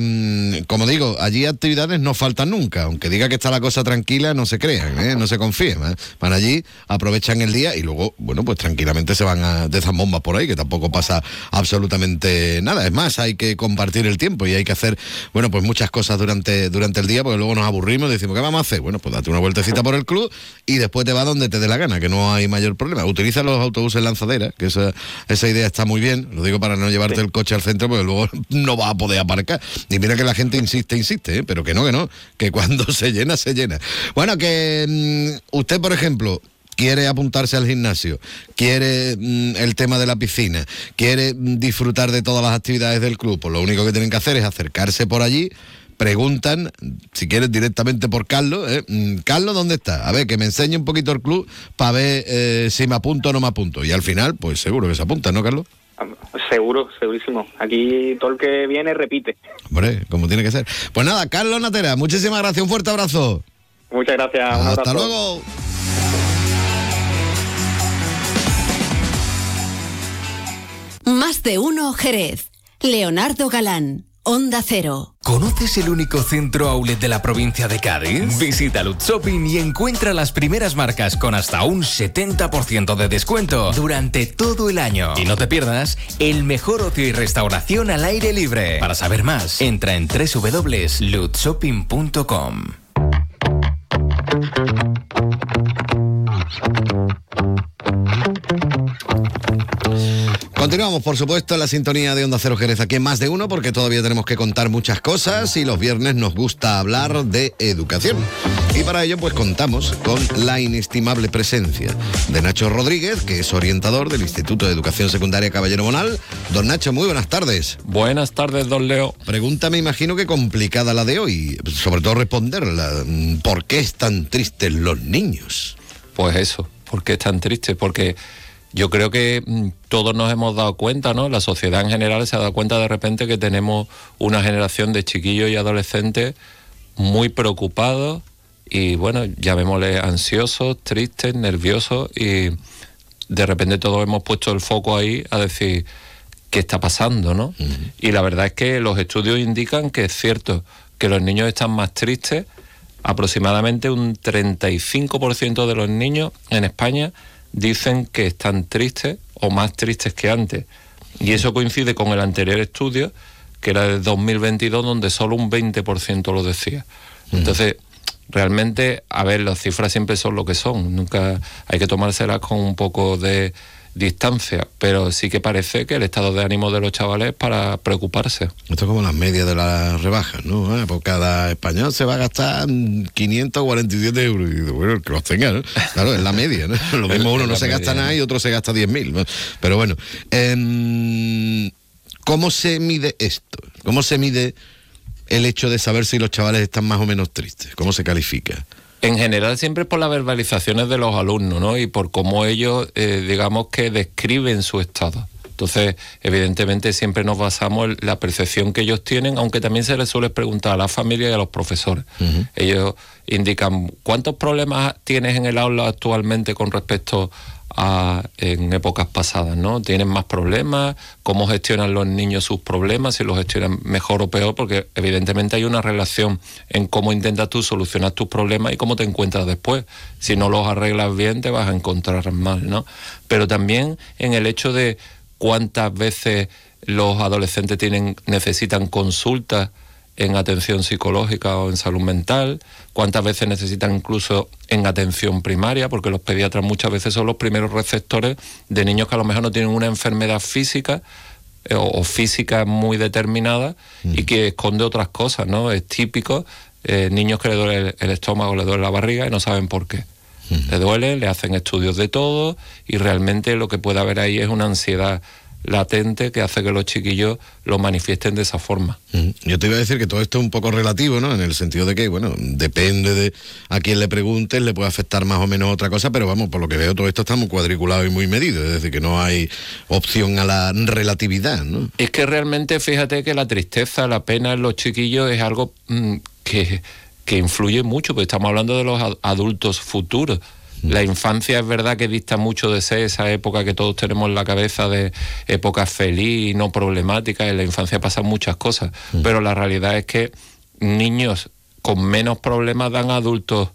que como digo, allí actividades no faltan nunca. Aunque diga que está la cosa tranquila, no se crean, ¿eh? No se confíen. ¿eh? Van allí, aprovechan el día y luego, bueno, pues tranquilamente se van a, de zambombas por ahí, que tampoco pasa absolutamente nada. Es más, hay que compartir el tiempo y hay que hacer, bueno, pues muchas cosas durante, durante el día, porque luego nos aburrimos y decimos, ¿qué vamos a hacer? Bueno, pues date una vueltecita por el club y después te va donde te dé la gana, que no hay mayor problema. Utiliza los autobuses lanzadera, que esa, esa idea está muy bien. Lo digo para no llevarte sí. el coche al centro, porque luego no va a poder aparcar. Y mira que la gente insiste, insiste, ¿eh? Pero que no, que no, que cuando se llena, se llena. Bueno, que mmm, usted, por ejemplo, quiere apuntarse al gimnasio, quiere mmm, el tema de la piscina, quiere mmm, disfrutar de todas las actividades del club, pues lo único que tienen que hacer es acercarse por allí, preguntan, si quieres directamente por Carlos, ¿eh? Carlos, ¿dónde está? A ver, que me enseñe un poquito el club para ver eh, si me apunto o no me apunto. Y al final, pues seguro que se apunta, ¿no, Carlos? Seguro, segurísimo. Aquí todo el que viene repite. Hombre, como tiene que ser. Pues nada, Carlos Natera, muchísimas gracias, un fuerte abrazo. Muchas gracias. Un Hasta abrazo. luego. Más de uno Jerez. Leonardo Galán, Onda Cero. ¿Conoces el único centro outlet de la provincia de Cádiz? Visita Lutz Shopping y encuentra las primeras marcas con hasta un setenta por ciento de descuento durante todo el año. Y no te pierdas el mejor ocio y restauración al aire libre. Para saber más, entra en doble u doble u doble u punto lutz shopping punto com. Continuamos, por supuesto, en la sintonía de Onda Cero Jerez, aquí en Más de Uno, porque todavía tenemos que contar muchas cosas y los viernes nos gusta hablar de educación. Y para ello, pues contamos con la inestimable presencia de Nacho Rodríguez, que es orientador del Instituto de Educación Secundaria Caballero Bonal. Don Nacho, muy buenas tardes. Buenas tardes, don Leo. Pregunta, me imagino que complicada la de hoy, sobre todo responderla. ¿Por qué están tristes los niños? Pues eso, ¿por qué están tristes? Porque yo creo que mmm, todos nos hemos dado cuenta, ¿no? La sociedad en general se ha dado cuenta de repente que tenemos una generación de chiquillos y adolescentes muy preocupados y, bueno, llamémosle ansiosos, tristes, nerviosos, y de repente todos hemos puesto el foco ahí a decir qué está pasando, ¿no? Uh-huh. Y la verdad es que los estudios indican que es cierto que los niños están más tristes. Aproximadamente un treinta y cinco por ciento de los niños en España dicen que están tristes o más tristes que antes. Y eso coincide con el anterior estudio, que era de dos mil veintidós, donde solo un veinte por ciento lo decía. Entonces, realmente, a ver, las cifras siempre son lo que son. Nunca hay que tomárselas con un poco de distancia, pero sí que parece que el estado de ánimo de los chavales es para preocuparse. Esto es como las medias de las rebajas, ¿no? Ah, pues cada español se va a gastar quinientos cuarenta y siete euros. Y bueno, que los tenga, ¿no? Claro, es la media, ¿no? Lo mismo uno no se gasta nada y otro se gasta diez mil, ¿no? Pero bueno, eh, ¿cómo se mide esto? ¿Cómo se mide el hecho de saber si los chavales están más o menos tristes? ¿Cómo se califica? En general siempre por las verbalizaciones de los alumnos, ¿no? Y por cómo ellos, eh, digamos que describen su estado. Entonces, evidentemente siempre nos basamos en la percepción que ellos tienen, aunque también se les suele preguntar a la familia y a los profesores. Uh-huh. Ellos indican, ¿cuántos problemas tienes en el aula actualmente con respecto a en épocas pasadas, ¿no? ¿Tienen más problemas? ¿Cómo gestionan los niños sus problemas? Si los gestionan mejor o peor, porque evidentemente hay una relación en cómo intentas tú solucionar tus problemas y cómo te encuentras después. Si no los arreglas bien, te vas a encontrar mal, ¿no? Pero también en el hecho de cuántas veces los adolescentes tienen necesitan consultas en atención psicológica o en salud mental, cuántas veces necesitan incluso en atención primaria, porque los pediatras muchas veces son los primeros receptores de niños que a lo mejor no tienen una enfermedad física eh, o, o física muy determinada mm. y que esconde otras cosas, ¿no? Es típico, eh, niños que le duele el, el estómago, le duele la barriga y no saben por qué. Mm. Le duele, le hacen estudios de todo y realmente lo que puede haber ahí es una ansiedad latente que hace que los chiquillos lo manifiesten de esa forma. Yo te iba a decir que todo esto es un poco relativo, ¿no? En el sentido de que, bueno, depende de a quién le preguntes, le puede afectar más o menos otra cosa, pero vamos, por lo que veo todo esto está muy cuadriculado y muy medido, es decir, que no hay opción a la relatividad, ¿no? Es que realmente fíjate que la tristeza, la pena en los chiquillos es algo mmm, que, que influye mucho, porque estamos hablando de los adultos futuros. La infancia es verdad que dista mucho de ser esa época que todos tenemos en la cabeza de época feliz y no problemática. En la infancia pasan muchas cosas, mm. pero la realidad es que niños con menos problemas dan adultos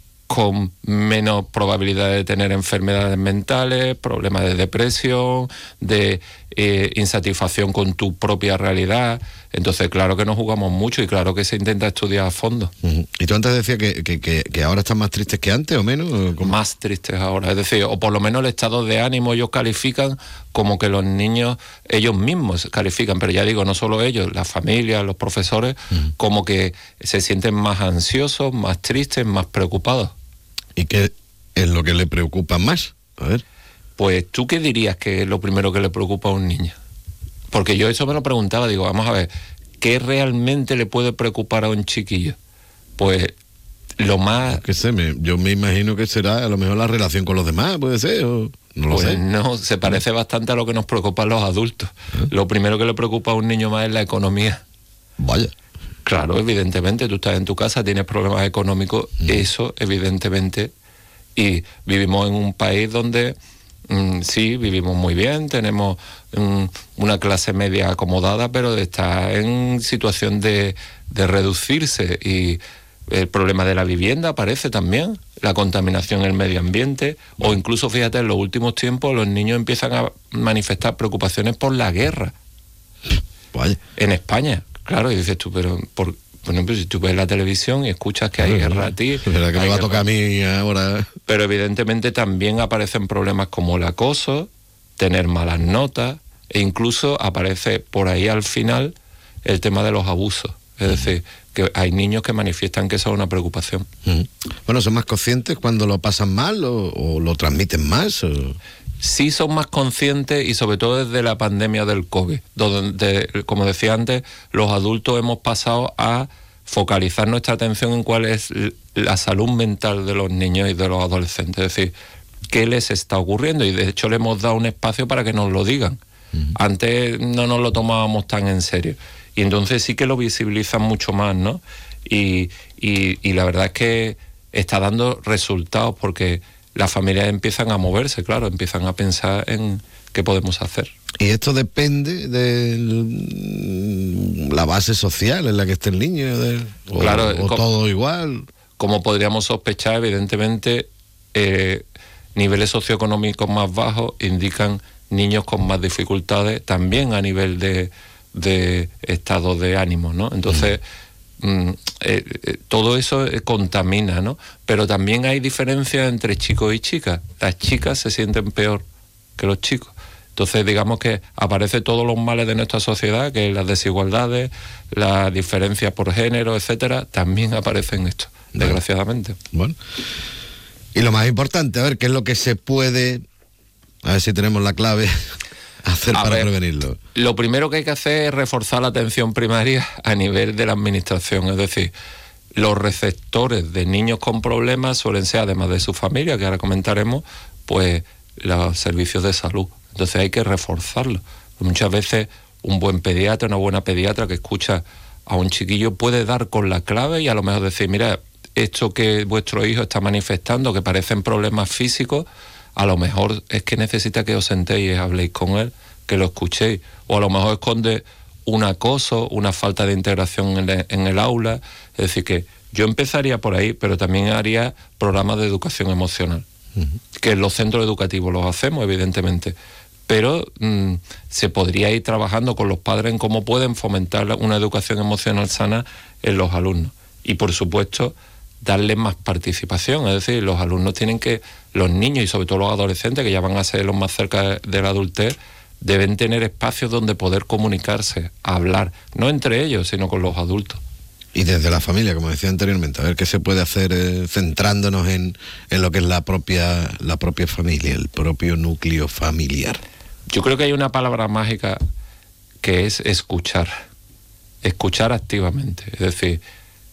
con menos probabilidad de tener enfermedades mentales, problemas de depresión, de eh, insatisfacción con tu propia realidad. Entonces, claro que nos jugamos mucho y claro que se intenta estudiar a fondo. Uh-huh. Y tú antes decías que, que, que, que ahora están más tristes que antes, ¿o menos? ¿Cómo? Más tristes ahora, es decir, o por lo menos el estado de ánimo ellos califican como que los niños, ellos mismos califican, pero ya digo, no solo ellos, las familias, los profesores, uh-huh. como que se sienten más ansiosos, más tristes, más preocupados. ¿Y qué es lo que le preocupa más? A ver. Pues, ¿tú qué dirías que es lo primero que le preocupa a un niño? Porque yo eso me lo preguntaba, digo, vamos a ver, ¿qué realmente le puede preocupar a un chiquillo? Pues, lo más... ¿Qué sé? Me, yo me imagino que será a lo mejor la relación con los demás, puede ser, o no lo pues sé. No, se parece bastante a lo que nos preocupa a los adultos. ¿Eh? Lo primero que le preocupa a un niño más es la economía. Vaya. Claro, evidentemente, tú estás en tu casa, tienes problemas económicos, mm. eso evidentemente, y vivimos en un país donde mm, sí, vivimos muy bien, tenemos mm, una clase media acomodada, pero está en situación de, de reducirse, y el problema de la vivienda aparece también, la contaminación en el medio ambiente, o incluso, fíjate, en los últimos tiempos los niños empiezan a manifestar preocupaciones por la guerra. Vaya. En España, claro, y dices tú, pero por, por ejemplo, si tú ves la televisión y escuchas que hay guerra a ti... Es verdad que me va a tocar a mí ahora. Pero evidentemente también aparecen problemas como el acoso, tener malas notas, e incluso aparece por ahí al final el tema de los abusos. Es decir, que hay niños que manifiestan que eso es una preocupación. Mm. Bueno, ¿son más conscientes cuando lo pasan mal o, o lo transmiten más? O... Sí, son más conscientes, y sobre todo desde la pandemia del COVID, donde, como decía antes, los adultos hemos pasado a focalizar nuestra atención en cuál es la salud mental de los niños y de los adolescentes. Es decir, qué les está ocurriendo, y de hecho le hemos dado un espacio para que nos lo digan. Mm. Antes no nos lo tomábamos tan en serio. Y entonces sí que lo visibilizan mucho más, ¿no? Y, y, y la verdad es que está dando resultados, porque las familias empiezan a moverse, claro, empiezan a pensar en qué podemos hacer. Y esto depende de la base social en la que esté el niño, de, o, claro, o como, todo igual. Como podríamos sospechar, evidentemente, eh, niveles socioeconómicos más bajos indican niños con más dificultades, también a nivel de... de estado de ánimo, ¿no? Entonces, mm, eh, eh, todo eso eh, contamina, ¿no? Pero también hay diferencias entre chicos y chicas. Las chicas se sienten peor que los chicos. Entonces, digamos que aparecen todos los males de nuestra sociedad, que las desigualdades, las diferencias por género, etcétera, también aparecen esto, bueno, desgraciadamente. Bueno. Y lo más importante, a ver, ¿qué es lo que se puede... A ver si tenemos la clave... hacer a para ver, prevenirlo? Lo primero que hay que hacer es reforzar la atención primaria a nivel de la administración, es decir, los receptores de niños con problemas suelen ser, además de su familia, que ahora comentaremos, pues los servicios de salud. Entonces hay que reforzarlo. Muchas veces un buen pediatra, una buena pediatra que escucha a un chiquillo puede dar con la clave y a lo mejor decir, mira, esto que vuestro hijo está manifestando, que parecen problemas físicos, a lo mejor es que necesita que os sentéis y habléis con él, que lo escuchéis, o a lo mejor esconde un acoso, una falta de integración en el, en el aula. Es decir, que yo empezaría por ahí, pero también haría programas de educación emocional, uh-huh. que en los centros educativos los hacemos, evidentemente, pero mmm, se podría ir trabajando con los padres en cómo pueden fomentar una educación emocional sana en los alumnos. Y por supuesto, darles más participación, es decir, los alumnos tienen que, los niños y sobre todo los adolescentes, que ya van a ser los más cerca de la adultez, deben tener espacios donde poder comunicarse, hablar, no entre ellos, sino con los adultos. Y desde la familia, como decía anteriormente, a ver qué se puede hacer eh, centrándonos en, en lo que es la propia, la propia familia, el propio núcleo familiar. Yo creo que hay una palabra mágica que es escuchar, escuchar activamente, es decir,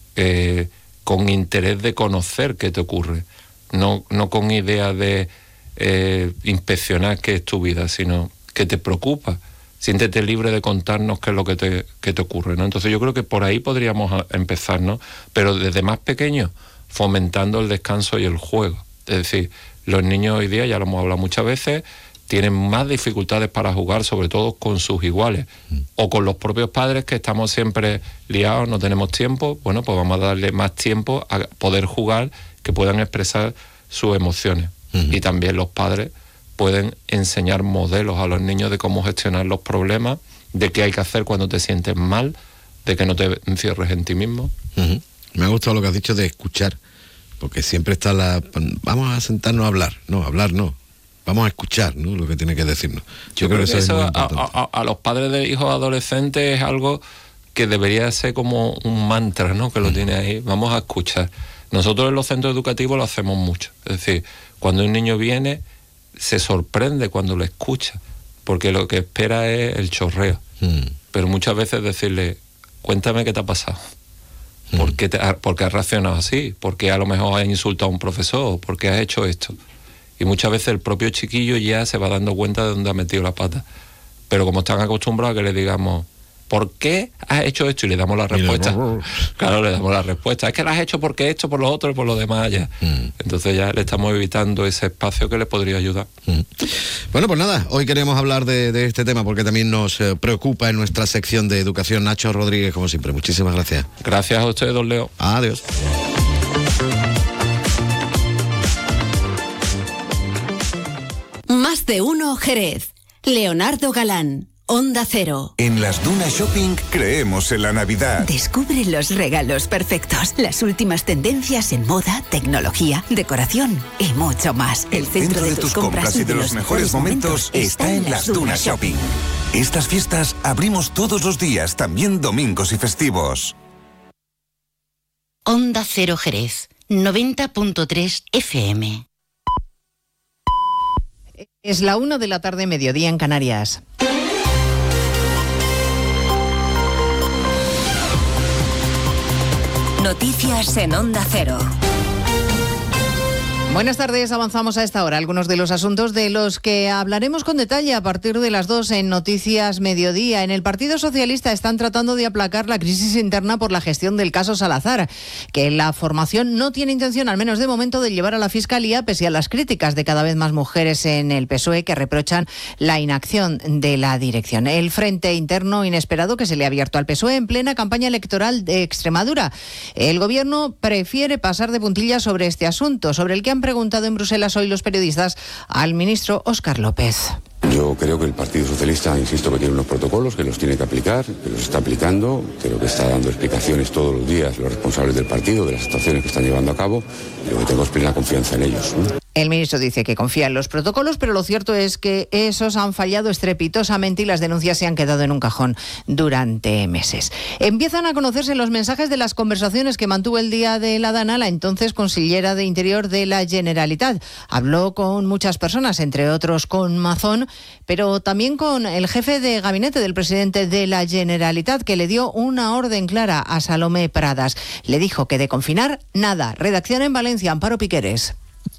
eh, con interés de conocer qué te ocurre, no, no con idea de eh, inspeccionar qué es tu vida, sino qué te preocupa. Siéntete libre de contarnos qué es lo que te, que te ocurre, ¿no? Entonces yo creo que por ahí podríamos empezar, ¿no? Pero desde más pequeños, fomentando el descanso y el juego. Es decir, los niños hoy día, ya lo hemos hablado muchas veces, tienen más dificultades para jugar, sobre todo con sus iguales, mm. o con los propios padres que estamos siempre liados, no tenemos tiempo. Bueno, pues vamos a darle más tiempo a poder jugar, que puedan expresar sus emociones. Mm. Y también los padres pueden enseñar modelos a los niños de cómo gestionar los problemas, de qué hay que hacer cuando te sientes mal, de que no te encierres en ti mismo. Uh-huh. Me ha gustado lo que has dicho de escuchar, porque siempre está la... Vamos a sentarnos a hablar. No, hablar no. Vamos a escuchar, ¿no? Lo que tiene que decirnos. Yo, Yo creo, creo que eso, eso es muy importante. A, a, a los padres de hijos adolescentes es algo que debería ser como un mantra, ¿no? Que lo uh-huh. tiene ahí. Vamos a escuchar. Nosotros en los centros educativos lo hacemos mucho. Es decir, cuando un niño viene, se sorprende cuando lo escucha, porque lo que espera es el chorreo. Mm. Pero muchas veces decirle, cuéntame qué te ha pasado. Mm. ¿Por qué, te, ¿Por qué has reaccionado así? ¿Por qué a lo mejor has insultado a un profesor? ¿Por qué has hecho esto? Y muchas veces el propio chiquillo ya se va dando cuenta de dónde ha metido la pata. Pero como están acostumbrados a que le digamos, ¿por qué has hecho esto? Y le damos la respuesta. Claro, le damos la respuesta. Es que lo has hecho porque esto, por lo otro y por lo demás ya. Mm. Entonces ya le estamos evitando ese espacio que le podría ayudar. Mm. Bueno, pues nada, hoy queremos hablar de, de este tema porque también nos eh, preocupa en nuestra sección de educación. Nacho Rodríguez, como siempre, muchísimas gracias. Gracias a ustedes, don Leo. Adiós. Más de uno Jerez. Leonardo Galán. Onda Cero. En las Dunas Shopping creemos en la Navidad. Descubre los regalos perfectos, las últimas tendencias en moda, tecnología, decoración y mucho más. El, El centro, centro de, de tus compras y de los mejores momentos está en las Dunas Shopping. Estas fiestas abrimos todos los días, también domingos y festivos. Onda Cero Jerez, noventa punto tres F M. Es la una de la tarde, mediodía en Canarias. Noticias en Onda Cero. Buenas tardes, avanzamos a esta hora algunos de los asuntos de los que hablaremos con detalle a partir de las dos en Noticias Mediodía. En el Partido Socialista están tratando de aplacar la crisis interna por la gestión del caso Salazar, que la formación no tiene intención, al menos de momento, de llevar a la Fiscalía, pese a las críticas de cada vez más mujeres en el P S O E que reprochan la inacción de la dirección. El frente interno inesperado que se le ha abierto al P S O E en plena campaña electoral de Extremadura. El Gobierno prefiere pasar de puntillas sobre este asunto, sobre el que han preguntado en Bruselas hoy los periodistas al ministro Óscar López. Yo creo que el Partido Socialista, insisto, que tiene unos protocolos, que los tiene que aplicar, que los está aplicando, creo que está dando explicaciones todos los días los responsables del partido de las actuaciones que están llevando a cabo, y yo tengo plena confianza en ellos, ¿no? El ministro dice que confía en los protocolos, pero lo cierto es que esos han fallado estrepitosamente y las denuncias se han quedado en un cajón durante meses. Empiezan a conocerse los mensajes de las conversaciones que mantuvo el día de la Dana, la entonces consellera de Interior de la Generalitat. Habló con muchas personas, entre otros con Mazón, pero también con el jefe de gabinete del presidente de la Generalitat, que le dio una orden clara a Salomé Pradas. Le dijo que de confinar, nada. Redacción en Valencia, Amparo Piqueres.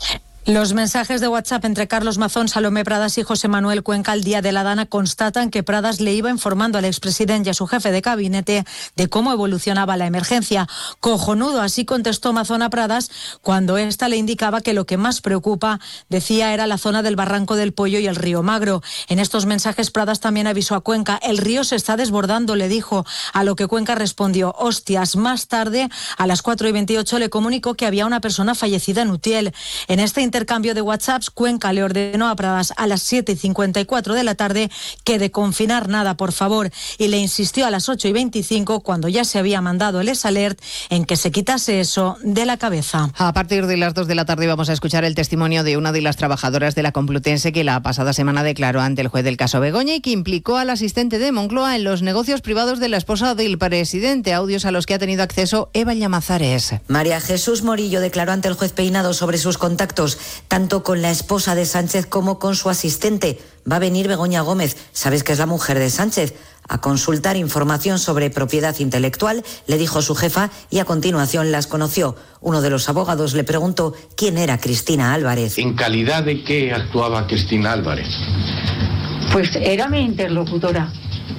Los mensajes de WhatsApp entre Carlos Mazón, Salomé Pradas y José Manuel Cuenca el día de la Dana constatan que Pradas le iba informando al expresidente y a su jefe de gabinete de cómo evolucionaba la emergencia. Cojonudo, así contestó Mazón a Pradas cuando ésta le indicaba que lo que más preocupa, decía, era la zona del Barranco del Pollo y el río Magro. En estos mensajes Pradas también avisó a Cuenca: el río se está desbordando, le dijo, a lo que Cuenca respondió: hostias. Más tarde, a las cuatro y veintiocho, le comunicó que había una persona fallecida en Utiel. En este intercambio de WhatsApps, Cuenca le ordenó a Pradas a las siete y cincuenta y cuatro de la tarde que de confinar nada, por favor, y le insistió a las ocho y veinticinco, cuando ya se había mandado el S-Alert, en que se quitase eso de la cabeza. A partir de las dos de la tarde vamos a escuchar el testimonio de una de las trabajadoras de la Complutense que la pasada semana declaró ante el juez del caso Begoña y que implicó al asistente de Moncloa en los negocios privados de la esposa del presidente, audios a los que ha tenido acceso Eva Llamazares. María Jesús Morillo declaró ante el juez Peinado sobre sus contactos, tanto con la esposa de Sánchez como con su asistente. Va a venir Begoña Gómez, sabes que es la mujer de Sánchez, a consultar información sobre propiedad intelectual, le dijo su jefa, y a continuación las conoció. Uno de los abogados le preguntó quién era Cristina Álvarez. ¿En calidad de qué actuaba Cristina Álvarez? Pues era mi interlocutora.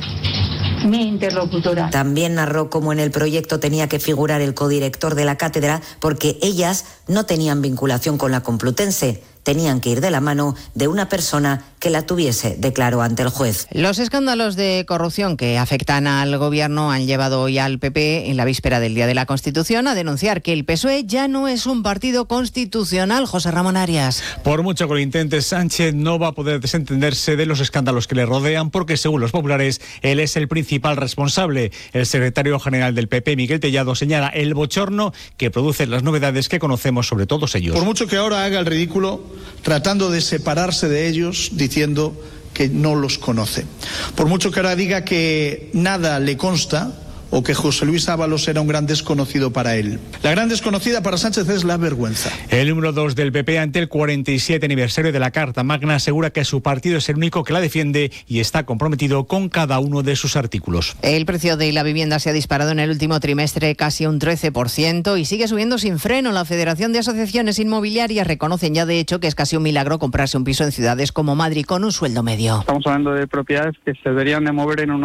Mi interlocutora. También narró cómo en el proyecto tenía que figurar el codirector de la cátedra porque ellas no tenían vinculación con la Complutense. Tenían que ir de la mano de una persona que la tuviese, declaró ante el juez. Los escándalos de corrupción que afectan al Gobierno han llevado hoy al P P, en la víspera del Día de la Constitución, a denunciar que el P S O E ya no es un partido constitucional. José Ramón Arias. Por mucho que lo intente, Sánchez no va a poder desentenderse de los escándalos que le rodean porque, según los populares, él es el principal responsable. El secretario general del P P, Miguel Tellado, señala el bochorno que producen las novedades que conocemos sobre todos ellos. Por mucho que ahora haga el ridículo, tratando de separarse de ellos, diciendo que no los conoce. Por mucho que ahora diga que nada le consta, o que José Luis Ábalos era un gran desconocido para él. La gran desconocida para Sánchez es la vergüenza. El número dos del P P, ante el cuarenta y siete aniversario de la Carta Magna, asegura que su partido es el único que la defiende y está comprometido con cada uno de sus artículos. El precio de la vivienda se ha disparado en el último trimestre casi un trece por ciento y sigue subiendo sin freno. La Federación de Asociaciones Inmobiliarias reconocen ya de hecho que es casi un milagro comprarse un piso en ciudades como Madrid con un sueldo medio. Estamos hablando de propiedades que se deberían de mover en unos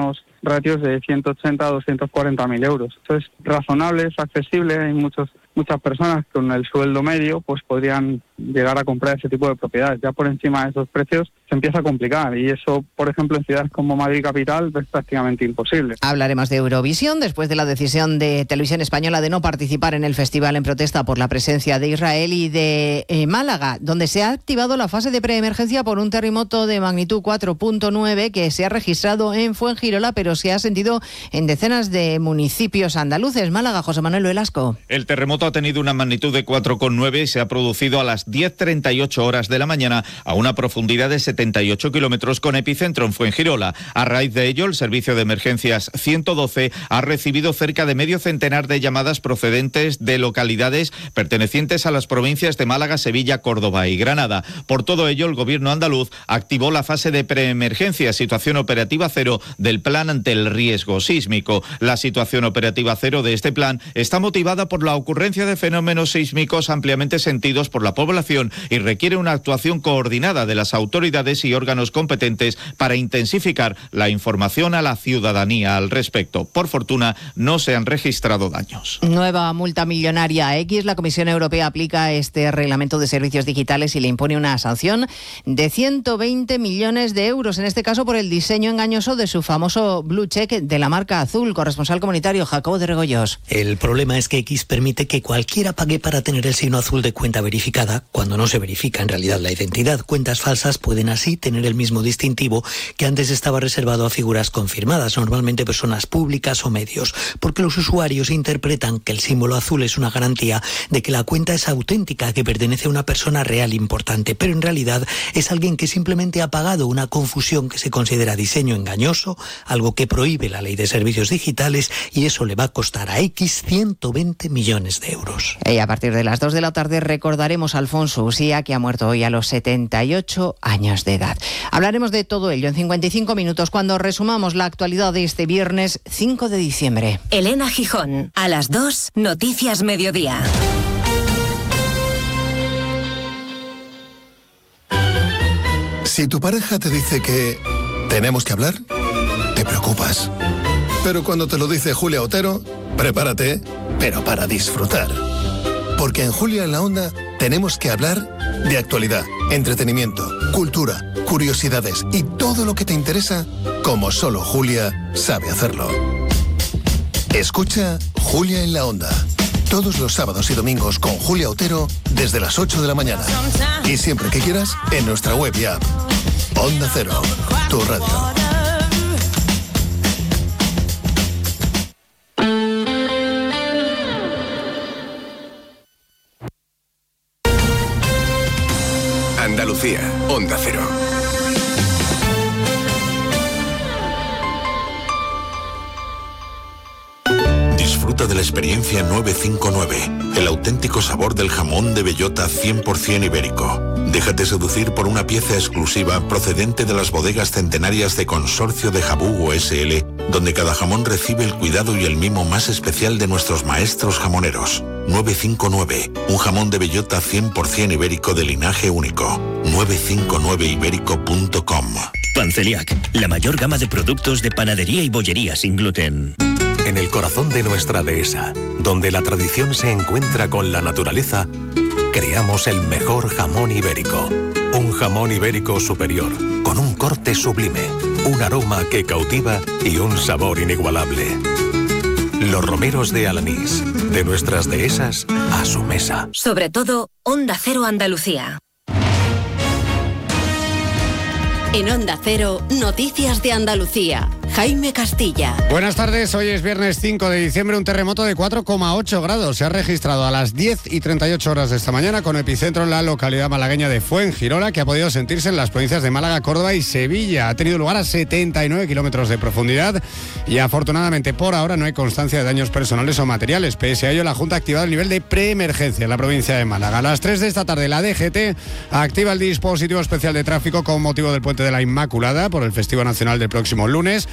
ratios de ciento ochenta a doscientos cuarenta mil euros. Esto es razonable, es accesible, hay muchos muchas personas con el sueldo medio pues podrían llegar a comprar ese tipo de propiedades. Ya por encima de esos precios se empieza a complicar y eso, por ejemplo, en ciudades como Madrid capital es prácticamente imposible. Hablaremos de Eurovisión después de la decisión de Televisión Española de no participar en el festival en protesta por la presencia de Israel, y de eh, Málaga, donde se ha activado la fase de preemergencia por un terremoto de magnitud cuatro punto nueve que se ha registrado en Fuengirola, pero se ha sentido en decenas de municipios andaluces. Málaga, José Manuel Velasco. El terremoto ha tenido una magnitud de cuatro coma nueve y se ha producido a las diez treinta y ocho horas de la mañana a una profundidad de setenta y ocho kilómetros con epicentro en Fuengirola. A raíz de ello, el servicio de emergencias ciento doce ha recibido cerca de medio centenar de llamadas procedentes de localidades pertenecientes a las provincias de Málaga, Sevilla, Córdoba y Granada. Por todo ello, el gobierno andaluz activó la fase de preemergencia, situación operativa cero del plan ante el riesgo sísmico. La situación operativa cero de este plan está motivada por la ocurrencia de fenómenos sísmicos ampliamente sentidos por la población y requiere una actuación coordinada de las autoridades y órganos competentes para intensificar la información a la ciudadanía al respecto. Por fortuna, no se han registrado daños. Nueva multa millonaria a X. La Comisión Europea aplica este reglamento de servicios digitales y le impone una sanción de ciento veinte millones de euros, en este caso por el diseño engañoso de su famoso Blue Check de la marca azul. Corresponsal comunitario Jacobo de Regoyos. El problema es que X permite que cualquiera pague para tener el signo azul de cuenta verificada, cuando no se verifica en realidad la identidad. Cuentas falsas pueden así tener el mismo distintivo que antes estaba reservado a figuras confirmadas, normalmente personas públicas o medios, porque los usuarios interpretan que el símbolo azul es una garantía de que la cuenta es auténtica, que pertenece a una persona real importante, pero en realidad es alguien que simplemente ha pagado, una confusión que se considera diseño engañoso, algo que prohíbe la ley de servicios digitales, y eso le va a costar a X ciento veinte millones de euros. Y a partir de las dos de la tarde recordaremos a Alfonso Usía, que ha muerto hoy a los setenta y ocho años de edad. Hablaremos de todo ello en cincuenta y cinco minutos cuando resumamos la actualidad de este viernes cinco de diciembre. Elena Gijón, a las dos, Noticias Mediodía. Si tu pareja te dice que tenemos que hablar, te preocupas. Pero cuando te lo dice Julia Otero, prepárate, pero para disfrutar. Porque en Julia en la Onda tenemos que hablar de actualidad, entretenimiento, cultura, curiosidades y todo lo que te interesa, como solo Julia sabe hacerlo. Escucha Julia en la Onda, todos los sábados y domingos con Julia Otero desde las ocho de la mañana. Y siempre que quieras, en nuestra web y app. Onda Cero, tu radio. Andalucía, Onda Cero. Disfruta de la experiencia nueve cinco nueve, el auténtico sabor del jamón de bellota cien por ciento ibérico. Déjate seducir por una pieza exclusiva procedente de las bodegas centenarias de Consorcio de Jabugo S L, donde cada jamón recibe el cuidado y el mimo más especial de nuestros maestros jamoneros. nueve cinco nueve, un jamón de bellota cien por ciento ibérico de linaje único. nueve cinco nueve ibérico punto com. Panceliac, la mayor gama de productos de panadería y bollería sin gluten. En el corazón de nuestra dehesa, donde la tradición se encuentra con la naturaleza, creamos el mejor jamón ibérico. Un jamón ibérico superior, con un corte sublime, un aroma que cautiva y un sabor inigualable. Los romeros de Alanís, de nuestras dehesas a su mesa. Sobre todo, Onda Cero Andalucía. En Onda Cero, Noticias de Andalucía. Jaime Castilla. Buenas tardes, hoy es viernes cinco de diciembre, un terremoto de cuatro coma ocho grados. Se ha registrado a las diez y treinta y ocho horas de esta mañana, con epicentro en la localidad malagueña de Fuengirola, que ha podido sentirse en las provincias de Málaga, Córdoba y Sevilla. Ha tenido lugar a setenta y nueve kilómetros de profundidad y afortunadamente por ahora no hay constancia de daños personales o materiales. Pese a ello, la Junta ha activado el nivel de preemergencia en la provincia de Málaga. A las tres de esta tarde, la D G T activa el dispositivo especial de tráfico con motivo del Puente de la Inmaculada por el Festivo Nacional del próximo lunes.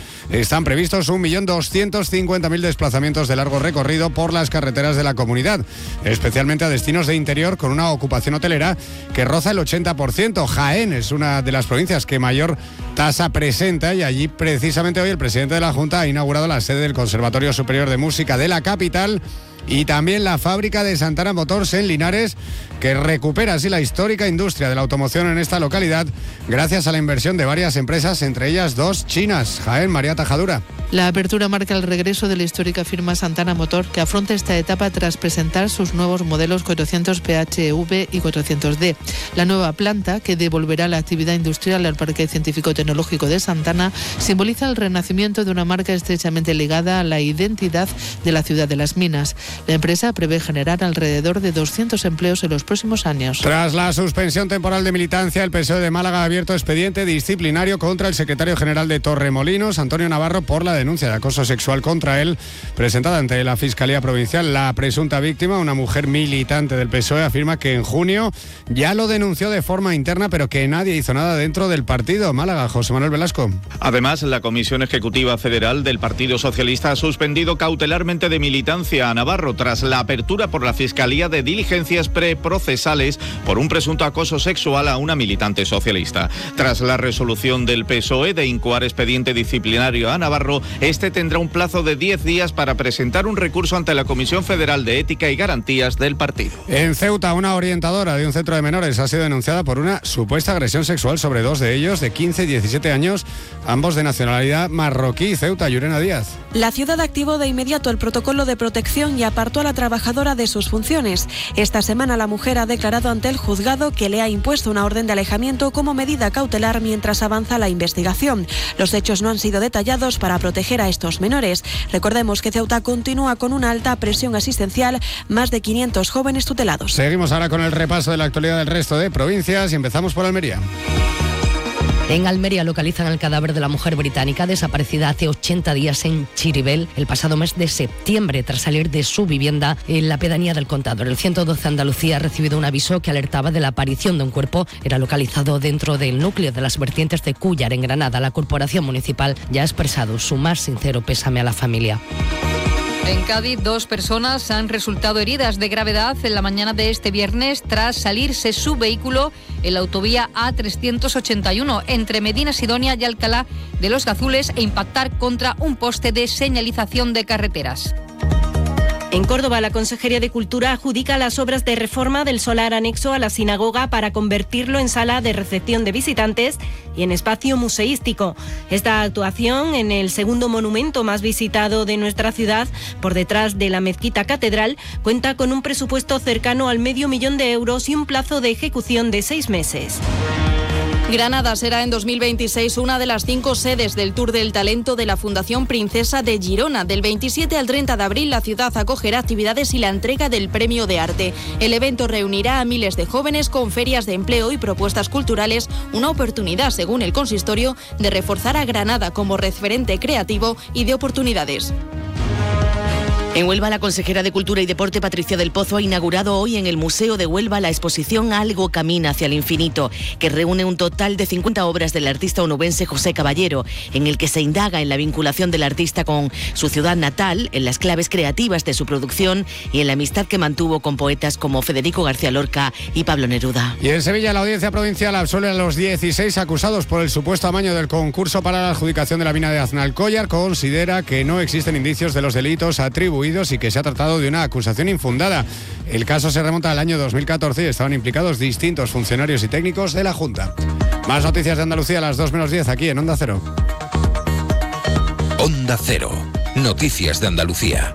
están previstos un millón doscientos cincuenta mil desplazamientos de largo recorrido por las carreteras de la comunidad, especialmente a destinos de interior con una ocupación hotelera que roza el ochenta por ciento. Jaén es una de las provincias que mayor tasa presenta y allí precisamente hoy el presidente de la Junta ha inaugurado la sede del Conservatorio Superior de Música de la capital y también la fábrica de Santana Motors en Linares, que recupera así la histórica industria de la automoción en esta localidad gracias a la inversión de varias empresas, entre ellas dos chinas. Jaén, María Tajadura. La apertura marca el regreso de la histórica firma Santana Motor, que afronta esta etapa tras presentar sus nuevos modelos cuatrocientos P H V y cuatrocientos D. La nueva planta, que devolverá la actividad industrial al Parque Científico-Tecnológico de Santana, simboliza el renacimiento de una marca estrechamente ligada a la identidad de la ciudad de las minas. La empresa prevé generar alrededor de doscientos empleos en los próximos años. Tras la suspensión temporal de militancia, el P S O E de Málaga ha abierto expediente disciplinario contra el secretario general de Torremolinos, Antonio Navarro, por la denuncia de acoso sexual contra él presentada ante la Fiscalía Provincial. La presunta víctima, una mujer militante del P S O E, afirma que en junio ya lo denunció de forma interna, pero que nadie hizo nada dentro del partido. Málaga, José Manuel Velasco. Además, la Comisión Ejecutiva Federal del Partido Socialista ha suspendido cautelarmente de militancia a Navarro tras la apertura por la Fiscalía de diligencias preprocesales por un presunto acoso sexual a una militante socialista. Tras la resolución del P S O E de incoar expediente disciplinario a Navarro, este tendrá un plazo de diez días para presentar un recurso ante la Comisión Federal de Ética y Garantías del partido. En Ceuta, una orientadora de un centro de menores ha sido denunciada por una supuesta agresión sexual sobre dos de ellos, de quince y diecisiete años, ambos de nacionalidad marroquí. Ceuta, Llurena Díaz. La ciudad activó de inmediato el protocolo de protección y apartó a la trabajadora de sus funciones. Esta semana la mujer ha declarado ante el juzgado que le ha impuesto una orden de alejamiento como medida cautelar mientras avanza la investigación. Los hechos no han sido detallados para proteger a estos menores. Recordemos que Ceuta continúa con una alta presión asistencial, más de quinientos jóvenes tutelados. Seguimos ahora con el repaso de la actualidad del resto de provincias y empezamos por Almería. En Almería localizan el cadáver de la mujer británica desaparecida hace ochenta días en Chiribel el pasado mes de septiembre tras salir de su vivienda en la pedanía del Contador. El ciento doce Andalucía ha recibido un aviso que alertaba de la aparición de un cuerpo. Era localizado dentro del núcleo de las vertientes de Cúllar, en Granada. La Corporación Municipal ya ha expresado su más sincero pésame a la familia. En Cádiz, dos personas han resultado heridas de gravedad en la mañana de este viernes tras salirse su vehículo en la autovía A trescientos ochenta y uno entre Medina Sidonia y Alcalá de los Gazules e impactar contra un poste de señalización de carreteras. En Córdoba, la Consejería de Cultura adjudica las obras de reforma del solar anexo a la sinagoga para convertirlo en sala de recepción de visitantes y en espacio museístico. Esta actuación, en el segundo monumento más visitado de nuestra ciudad, por detrás de la mezquita catedral, cuenta con un presupuesto cercano al medio millón de euros y un plazo de ejecución de seis meses. Granada será en dos mil veintiséis una de las cinco sedes del Tour del Talento de la Fundación Princesa de Girona. Del veintisiete al treinta de abril, la ciudad acogerá actividades y la entrega del Premio de Arte. El evento reunirá a miles de jóvenes con ferias de empleo y propuestas culturales, una oportunidad, según el consistorio, de reforzar a Granada como referente creativo y de oportunidades. En Huelva, la consejera de Cultura y Deporte, Patricia del Pozo, ha inaugurado hoy en el Museo de Huelva la exposición Algo camina hacia el infinito, que reúne un total de cincuenta obras del artista onubense José Caballero, en el que se indaga en la vinculación del artista con su ciudad natal, en las claves creativas de su producción y en la amistad que mantuvo con poetas como Federico García Lorca y Pablo Neruda. Y en Sevilla, la Audiencia Provincial absuelve a los dieciséis acusados por el supuesto amaño del concurso para la adjudicación de la mina de Aznalcóllar. Considera que no existen indicios de los delitos atribuidos y que se ha tratado de una acusación infundada. El caso se remonta al año dos mil catorce y estaban implicados distintos funcionarios y técnicos de la Junta. Más noticias de Andalucía a las dos menos diez aquí en Onda Cero. Onda Cero. Noticias de Andalucía.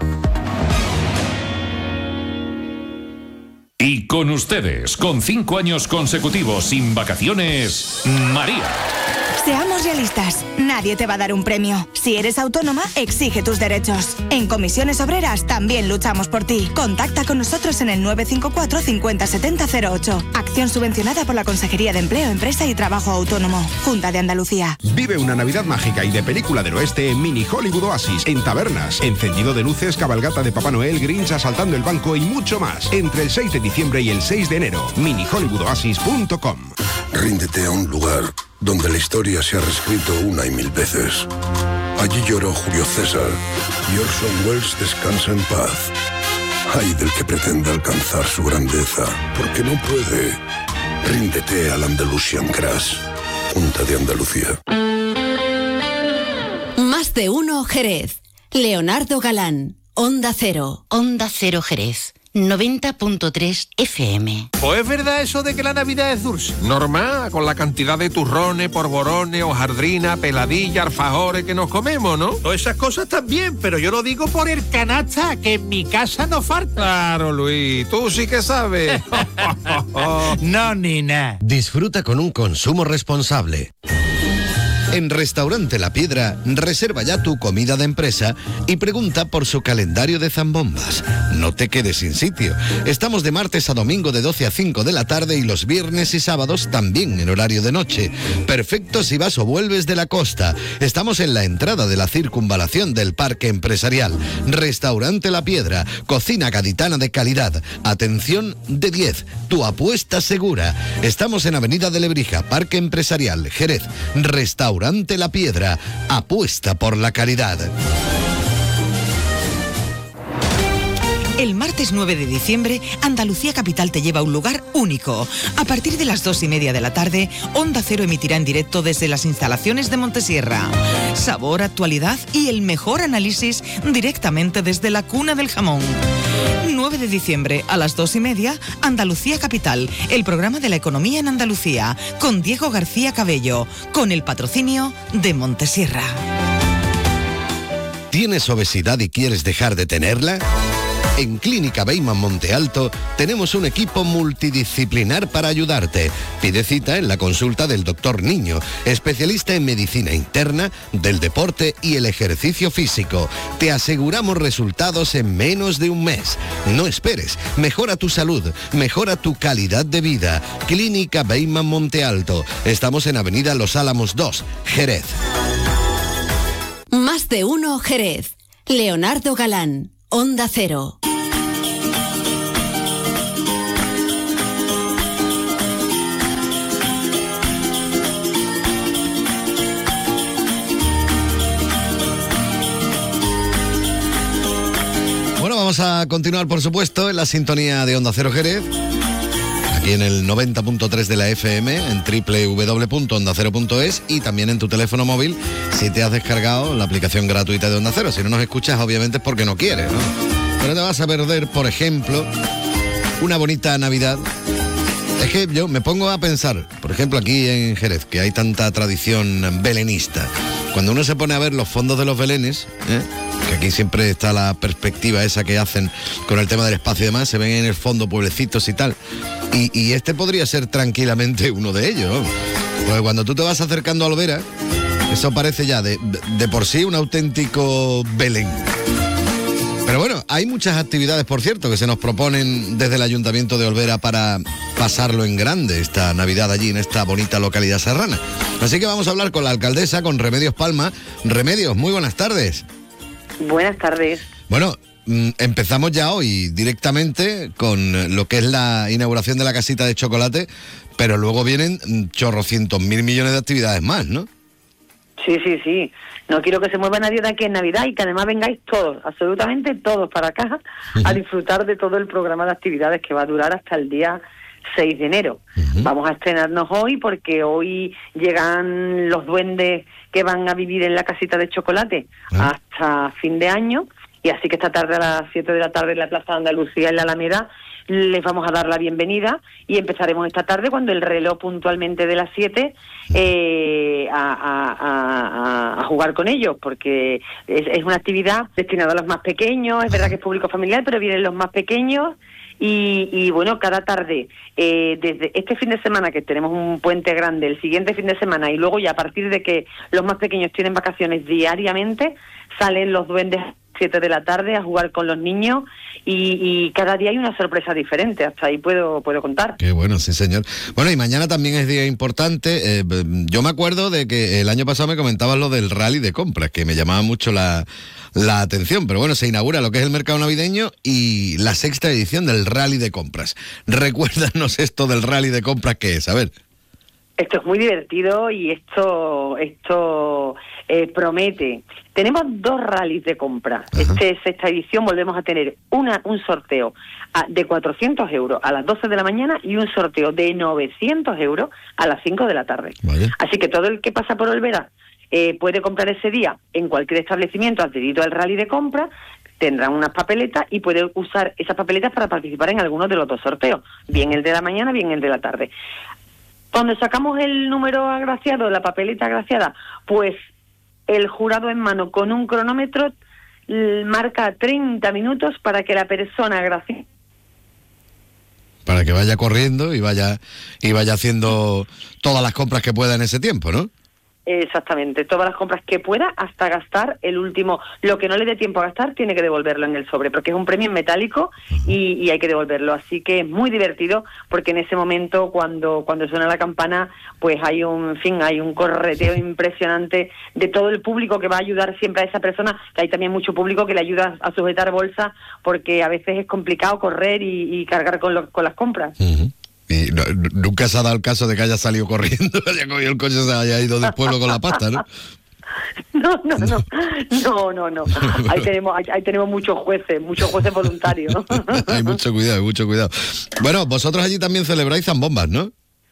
Y con ustedes, con cinco años consecutivos sin vacaciones, María. Seamos realistas, nadie te va a dar un premio. Si eres autónoma, exige tus derechos. En Comisiones Obreras también luchamos por ti. Contacta con nosotros en el nueve cinco cuatro cincuenta setenta cero ocho. Acción subvencionada por la Consejería de Empleo, Empresa y Trabajo Autónomo. Junta de Andalucía. Vive una Navidad mágica y de película del oeste en Mini Hollywood Oasis, en tabernas, encendido de luces, cabalgata de Papá Noel, Grinch asaltando el banco y mucho más. Entre el seis de diciembre y el seis de enero. mini hollywood oasis punto com. Ríndete a un lugar donde la historia se ha reescrito una y mil veces. Allí lloró Julio César y Orson Welles descansa en paz. Ay del que pretenda alcanzar su grandeza, porque no puede. Ríndete al Andalusian Crash, Junta de Andalucía. Más de uno Jerez. Leonardo Galán, Onda Cero. Onda Cero Jerez, noventa punto tres F M. ¿Pues es verdad eso de que la Navidad es dulce? Normal, con la cantidad de turrones, porborones, hojaldrina, peladilla, alfajores que nos comemos, ¿no? Todas esas cosas también, pero yo lo digo por el canasta, que en mi casa no falta. Claro, Luis, tú sí que sabes. No, ni nada. Disfruta con un consumo responsable. En Restaurante La Piedra, reserva ya tu comida de empresa y pregunta por su calendario de zambombas. No te quedes sin sitio. Estamos de martes a domingo de doce a cinco de la tarde y los viernes y sábados también en horario de noche. Perfecto si vas o vuelves de la costa. Estamos en la entrada de la circunvalación del Parque Empresarial. Restaurante La Piedra, cocina gaditana de calidad. Atención de diez, tu apuesta segura. Estamos en Avenida de Lebrija, Parque Empresarial, Jerez. Restaurante Restaurante La Piedra, apuesta por la calidad. El martes nueve de diciembre, Andalucía Capital te lleva a un lugar único. A partir de las dos y media de la tarde, Onda Cero emitirá en directo desde las instalaciones de Montesierra. Sabor, actualidad y el mejor análisis directamente desde la cuna del jamón. nueve de diciembre a las dos y media, Andalucía Capital, el programa de la economía en Andalucía, con Diego García Cabello, con el patrocinio de Montesierra. ¿Tienes obesidad y quieres dejar de tenerla? En Clínica Beyman Monte Alto tenemos un equipo multidisciplinar para ayudarte. Pide cita en la consulta del doctor Niño, especialista en medicina interna, del deporte y el ejercicio físico. Te aseguramos resultados en menos de un mes. No esperes, mejora tu salud, mejora tu calidad de vida. Clínica Beyman Monte Alto. Estamos en Avenida Los Álamos dos, Jerez. Más de uno Jerez. Leonardo Galán, Onda Cero. Bueno, vamos a continuar, por supuesto, en la sintonía de Onda Cero Jerez, aquí en el noventa punto tres de la F M, en doble u doble u doble u punto onda cero punto es y también en tu teléfono móvil si te has descargado la aplicación gratuita de Onda Cero. Si no nos escuchas, obviamente es porque no quieres, ¿no? Pero te vas a perder, por ejemplo, una bonita Navidad. Es que yo me pongo a pensar, por ejemplo, aquí en Jerez, que hay tanta tradición belenista. Cuando uno se pone a ver los fondos de los belenes, ¿eh? que aquí siempre está la perspectiva esa que hacen con el tema del espacio y demás, se ven en el fondo pueblecitos y tal. Y, y este podría ser tranquilamente uno de ellos, ¿no? Porque cuando tú te vas acercando a Olvera, eso parece ya de, de por sí un auténtico Belén. Pero bueno, hay muchas actividades, por cierto, que se nos proponen desde el Ayuntamiento de Olvera para pasarlo en grande esta Navidad allí en esta bonita localidad serrana. Así que vamos a hablar con la alcaldesa, con Remedios Palma. Remedios, muy buenas tardes. Buenas tardes. Bueno, empezamos ya hoy directamente con lo que es la inauguración de la casita de chocolate, pero luego vienen chorrocientos mil millones de actividades más, ¿no? Sí, sí, sí. No quiero que se mueva nadie de aquí en Navidad y que además vengáis todos, absolutamente todos para acá, uh-huh. a disfrutar de todo el programa de actividades que va a durar hasta el día seis de enero. Uh-huh. Vamos a estrenarnos hoy porque hoy llegan los duendes que van a vivir en la casita de chocolate uh-huh. hasta fin de año, y así que esta tarde a las siete de la tarde en la Plaza de Andalucía, en la Alameda, les vamos a dar la bienvenida y empezaremos esta tarde cuando el reloj puntualmente de las siete eh, a, a, a, a jugar con ellos, porque es, es una actividad destinada a los más pequeños. Es verdad que es público familiar, pero vienen los más pequeños y, y bueno, cada tarde, eh, desde este fin de semana que tenemos un puente grande, el siguiente fin de semana y luego ya a partir de que los más pequeños tienen vacaciones diariamente, salen los duendes siete de la tarde a jugar con los niños y, y cada día hay una sorpresa diferente. Hasta ahí puedo puedo contar. Qué bueno, sí señor. Bueno, y mañana también es día importante. Eh, yo me acuerdo de que el año pasado me comentabas lo del rally de compras, que me llamaba mucho la, la atención, pero bueno, se inaugura lo que es el mercado navideño y la sexta edición del rally de compras. Recuérdanos esto del rally de compras, ¿qué es? A ver. Esto es muy divertido y esto esto eh, promete. Tenemos dos rallies de compra. Este, esta edición volvemos a tener una un sorteo a, de cuatrocientos euros a las doce de la mañana y un sorteo de novecientos euros a las cinco de la tarde. Vale. Así que todo el que pasa por Olvera eh, puede comprar ese día en cualquier establecimiento adherido al rally de compra, tendrán unas papeletas y puede usar esas papeletas para participar en alguno de los dos sorteos, bien el de la mañana, bien el de la tarde. Cuando sacamos el número agraciado, la papeleta agraciada, pues el jurado en mano con un cronómetro marca treinta minutos para que la persona agraciada... Para que vaya corriendo y vaya y vaya haciendo todas las compras que pueda en ese tiempo, ¿no? Exactamente, todas las compras que pueda hasta gastar el último. Lo que no le dé tiempo a gastar tiene que devolverlo en el sobre, porque es un premio en metálico y, y hay que devolverlo. Así que es muy divertido, porque en ese momento cuando cuando suena la campana, pues hay un en fin, hay un correteo impresionante de todo el público que va a ayudar siempre a esa persona, que hay también mucho público que le ayuda a sujetar bolsa, porque a veces es complicado correr y, y cargar con, lo, con las compras. Uh-huh. Y no, nunca se ha dado el caso de que haya salido corriendo, haya cogido el coche, se haya ido del pueblo con la pasta, ¿no? No, no, no, no, no, no. Ahí tenemos, ahí, ahí tenemos muchos jueces, muchos jueces voluntarios. Hay mucho cuidado, hay mucho cuidado. Bueno, vosotros allí también celebráis zambombas, ¿no?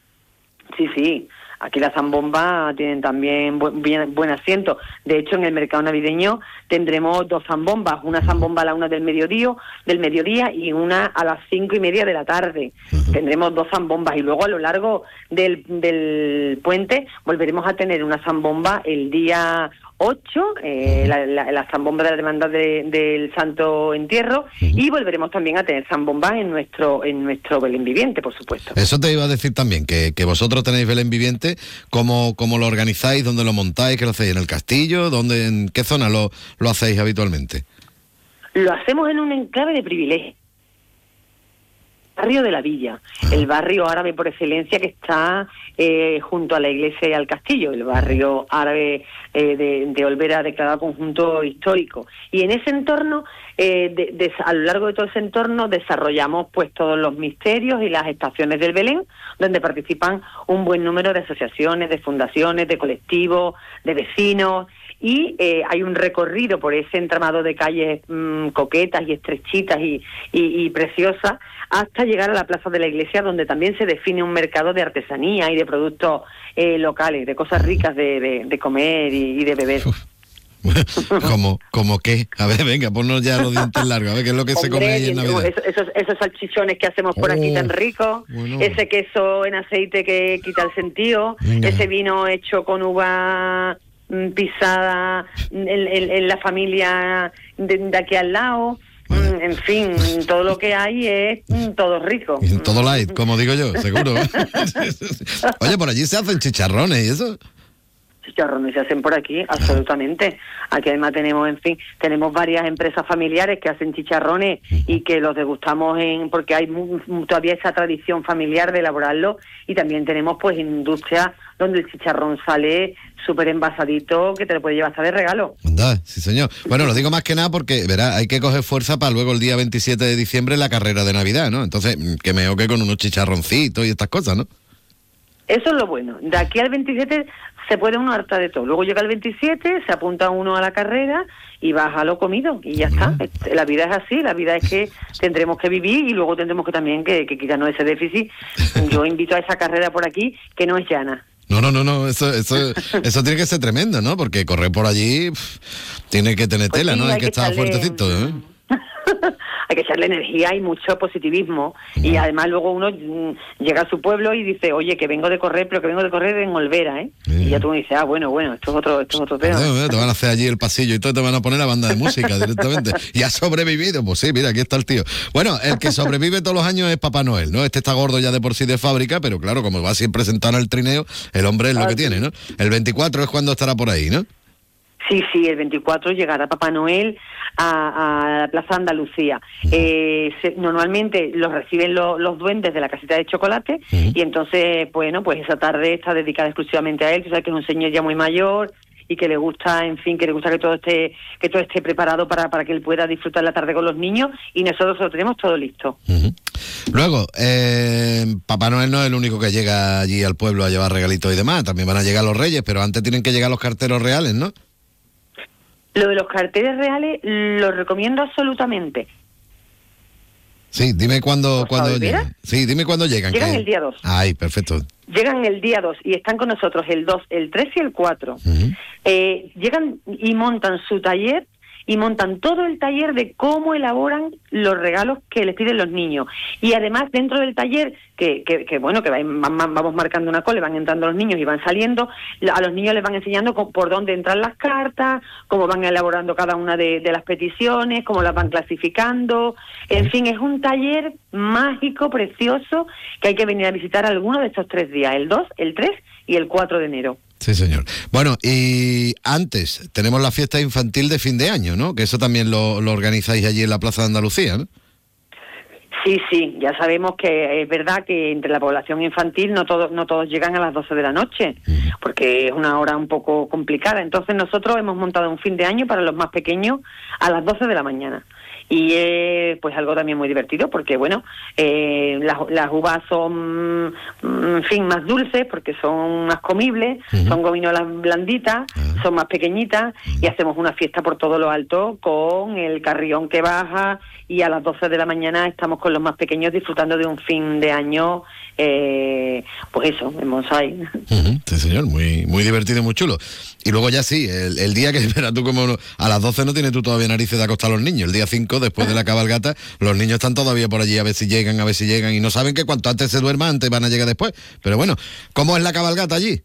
Sí, sí. Aquí las zambombas tienen también buen, bien, buen asiento. De hecho, en el mercado navideño tendremos dos zambombas. Una zambomba a la una del mediodía, del mediodía y una a las cinco y media de la tarde. Uh-huh. Tendremos dos zambombas y luego a lo largo del, del puente volveremos a tener una zambomba el día ocho, eh, la, la, la zambomba de la Hermandad de, del Santo Entierro, y volveremos también a tener zambomba en nuestro en nuestro Belén Viviente, por supuesto. Eso te iba a decir también, que, que vosotros tenéis Belén Viviente, ¿cómo, cómo lo organizáis? ¿Dónde lo montáis? ¿Qué lo hacéis? ¿En el castillo? ¿Dónde, en qué zona lo, lo hacéis habitualmente? Lo hacemos en un enclave de privilegio. Barrio de la Villa, el barrio árabe por excelencia que está eh, junto a la iglesia y al castillo, el barrio árabe eh, de, de Olvera declarado conjunto histórico. Y en ese entorno, eh, de, de, a lo largo de todo ese entorno, desarrollamos pues todos los misterios y las estaciones del Belén, donde participan un buen número de asociaciones, de fundaciones, de colectivos, de vecinos. Y eh, hay un recorrido por ese entramado de calles mmm, coquetas y estrechitas y, y, y preciosas hasta llegar a la plaza de la iglesia, donde también se define un mercado de artesanía y de productos eh, locales, de cosas ricas de, de, de comer y, y de beber. ¿Cómo, ¿Cómo qué? A ver, venga, ponnos ya los dientes largos, a ver qué es lo que Hombre, se come ahí en Navidad. Esos, esos, esos salchichones que hacemos por oh, aquí tan ricos, bueno. Ese queso en aceite que quita el sentido, venga. Ese vino hecho con uva pisada en, en, en la familia de, de aquí al lado, en fin, todo lo que hay es todo rico. Todo light, como digo yo, seguro. Oye, por allí se hacen chicharrones y eso. Chicharrones se hacen por aquí, absolutamente. Aquí además tenemos, en fin, tenemos varias empresas familiares que hacen chicharrones y que los degustamos en, porque hay muy, todavía esa tradición familiar de elaborarlo, y también tenemos pues industrias donde el chicharrón sale súper envasadito, que te lo puedes llevar hasta de regalo. Anda, sí señor. Bueno, lo digo más que nada porque, verá, hay que coger fuerza para luego el día veintisiete de diciembre la carrera de Navidad, ¿no? Entonces, que mejor que con unos chicharroncitos y estas cosas, ¿no? Eso es lo bueno. De aquí al veintisiete se puede uno hartar de todo. Luego llega el veintisiete, se apunta uno a la carrera y baja lo comido y ya está. La vida es así, la vida es que tendremos que vivir y luego tendremos que también que, que quitarnos ese déficit. Yo invito a esa carrera por aquí, que no es llana. No, no, no, no, eso, eso, eso tiene que ser tremendo, ¿no? Porque correr por allí pff, tiene que tener pues tela, sí, ¿no? Hay, hay que, que estar echarle... fuertecito, ¿eh? Hay que echarle energía y mucho positivismo, uh-huh. Y además luego uno mm, llega a su pueblo y dice, oye, que vengo de correr, pero que vengo de correr en Olvera, ¿eh? Uh-huh. Y ya tú me dices, ah, bueno, bueno, esto es otro, esto es otro tema. No, te van a hacer allí el pasillo y todo, te van a poner la banda de música directamente. Y ha sobrevivido, pues sí, mira, aquí está el tío. Bueno, el que sobrevive todos los años es Papá Noel, ¿no? Este está gordo ya de por sí de fábrica, pero claro, como va siempre sentado en el trineo, el hombre es lo ah, que sí. tiene, ¿no? El veinticuatro es cuando estará por ahí, ¿no? Sí, sí, el veinticuatro llegará Papá Noel a, a la Plaza Andalucía. Eh, se, normalmente los reciben lo, los duendes de la casita de chocolate, uh-huh. Y entonces, bueno, pues esa tarde está dedicada exclusivamente a él. Tú sabes que es un señor ya muy mayor y que le gusta, en fin, que le gusta que todo esté que todo esté preparado para, para que él pueda disfrutar la tarde con los niños, y nosotros lo tenemos todo listo. Uh-huh. Luego, eh, Papá Noel no es el único que llega allí al pueblo a llevar regalitos y demás, también van a llegar los reyes, pero antes tienen que llegar los carteros reales, ¿no? Lo de los carteles reales lo recomiendo absolutamente. Sí, dime cuándo, cuándo llegan. Sí, dime cuándo llegan. Llegan que... el día dos. Ay, perfecto. Llegan el día dos y están con nosotros el dos, el tres y el cuatro. Uh-huh. Eh, llegan y montan su taller y montan todo el taller de cómo elaboran los regalos que les piden los niños. Y además dentro del taller, que, que, que bueno, que vamos marcando una cola, van entrando los niños y van saliendo, a los niños les van enseñando por dónde entran las cartas, cómo van elaborando cada una de, de las peticiones, cómo las van clasificando. En fin, es un taller mágico, precioso, que hay que venir a visitar alguno de estos tres días, el dos, el tres y el cuatro de enero. Sí, señor. Bueno, y antes tenemos la fiesta infantil de fin de año, ¿no? Que eso también lo, lo organizáis allí en la Plaza de Andalucía, ¿no? Sí, sí, ya sabemos que es verdad que entre la población infantil no todos no todos llegan a las doce de la noche, porque es una hora un poco complicada. Entonces nosotros hemos montado un fin de año para los más pequeños a las doce de la mañana. Y es eh, pues algo también muy divertido porque, bueno, eh, las, las uvas son, en fin, más dulces porque son más comibles, uh-huh. son gominolas blanditas, uh-huh. son más pequeñitas uh-huh. y hacemos una fiesta por todo lo alto con el carrión que baja y a las doce de la mañana estamos con los más pequeños disfrutando de un fin de año, eh, pues eso, en Montsai. Uh-huh. Sí, señor, muy muy divertido y muy chulo. Y luego ya sí, el, el día que, espera tú como no, a las doce no tienes tú todavía narices de acostar a los niños, el día cinco después de la cabalgata, los niños están todavía por allí a ver si llegan, a ver si llegan, y no saben que cuanto antes se duerma, antes van a llegar después. Pero bueno, ¿cómo es la cabalgata allí?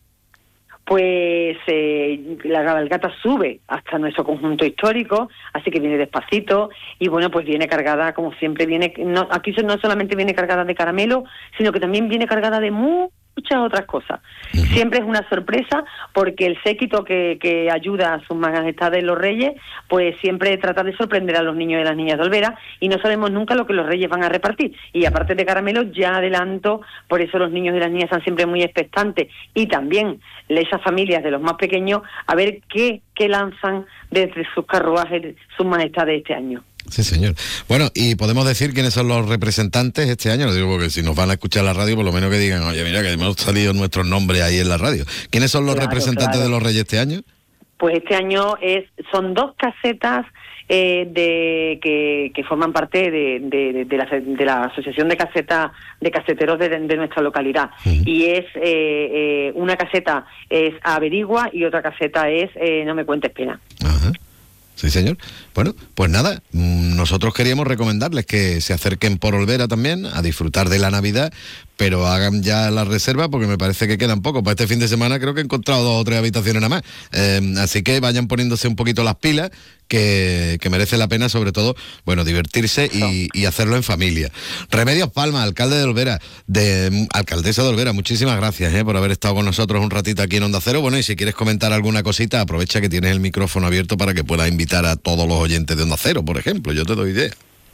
Pues eh, la cabalgata sube hasta nuestro conjunto histórico, así que viene despacito, y bueno, pues viene cargada, como siempre viene, no, aquí no solamente viene cargada de caramelo, sino que también viene cargada de muchas otras cosas. Uh-huh. Siempre es una sorpresa porque el séquito que, que ayuda a sus majestades los reyes, pues siempre trata de sorprender a los niños y las niñas de Olvera, y no sabemos nunca lo que los reyes van a repartir. Y aparte de caramelos, ya adelanto, por eso los niños y las niñas están siempre muy expectantes, y también esas familias de los más pequeños, a ver qué, qué lanzan desde sus carruajes sus majestades este año. Sí, señor. Bueno, y podemos decir quiénes son los representantes este año, lo digo porque si nos van a escuchar la radio, por lo menos que digan, oye, mira, que hemos salido nuestros nombres ahí en la radio. ¿Quiénes son los claro, representantes claro. de los Reyes este año? Pues este año es son dos casetas eh, de que, que forman parte de, de, de, la, de la Asociación de Casetas de Caseteros de, de nuestra localidad. Uh-huh. Y es eh, eh, una caseta es Averigua y otra caseta es eh, No me cuentes pena. Ajá. Sí, señor. Bueno, pues nada, nosotros queríamos recomendarles que se acerquen por Olvera también a disfrutar de la Navidad, pero hagan ya la reserva porque me parece que quedan poco. Para este fin de semana creo que he encontrado dos o tres habitaciones nada más. Eh, así que vayan poniéndose un poquito las pilas, que, que merece la pena, sobre todo, bueno, divertirse y, y hacerlo en familia. Remedios Palma, alcalde de Olvera, de, alcaldesa de Olvera, muchísimas gracias eh, por haber estado con nosotros un ratito aquí en Onda Cero. Bueno, y si quieres comentar alguna cosita, aprovecha que tienes el micrófono abierto para que puedas invitar a todos los oyentes de Onda Cero, por ejemplo. Yo te doy idea.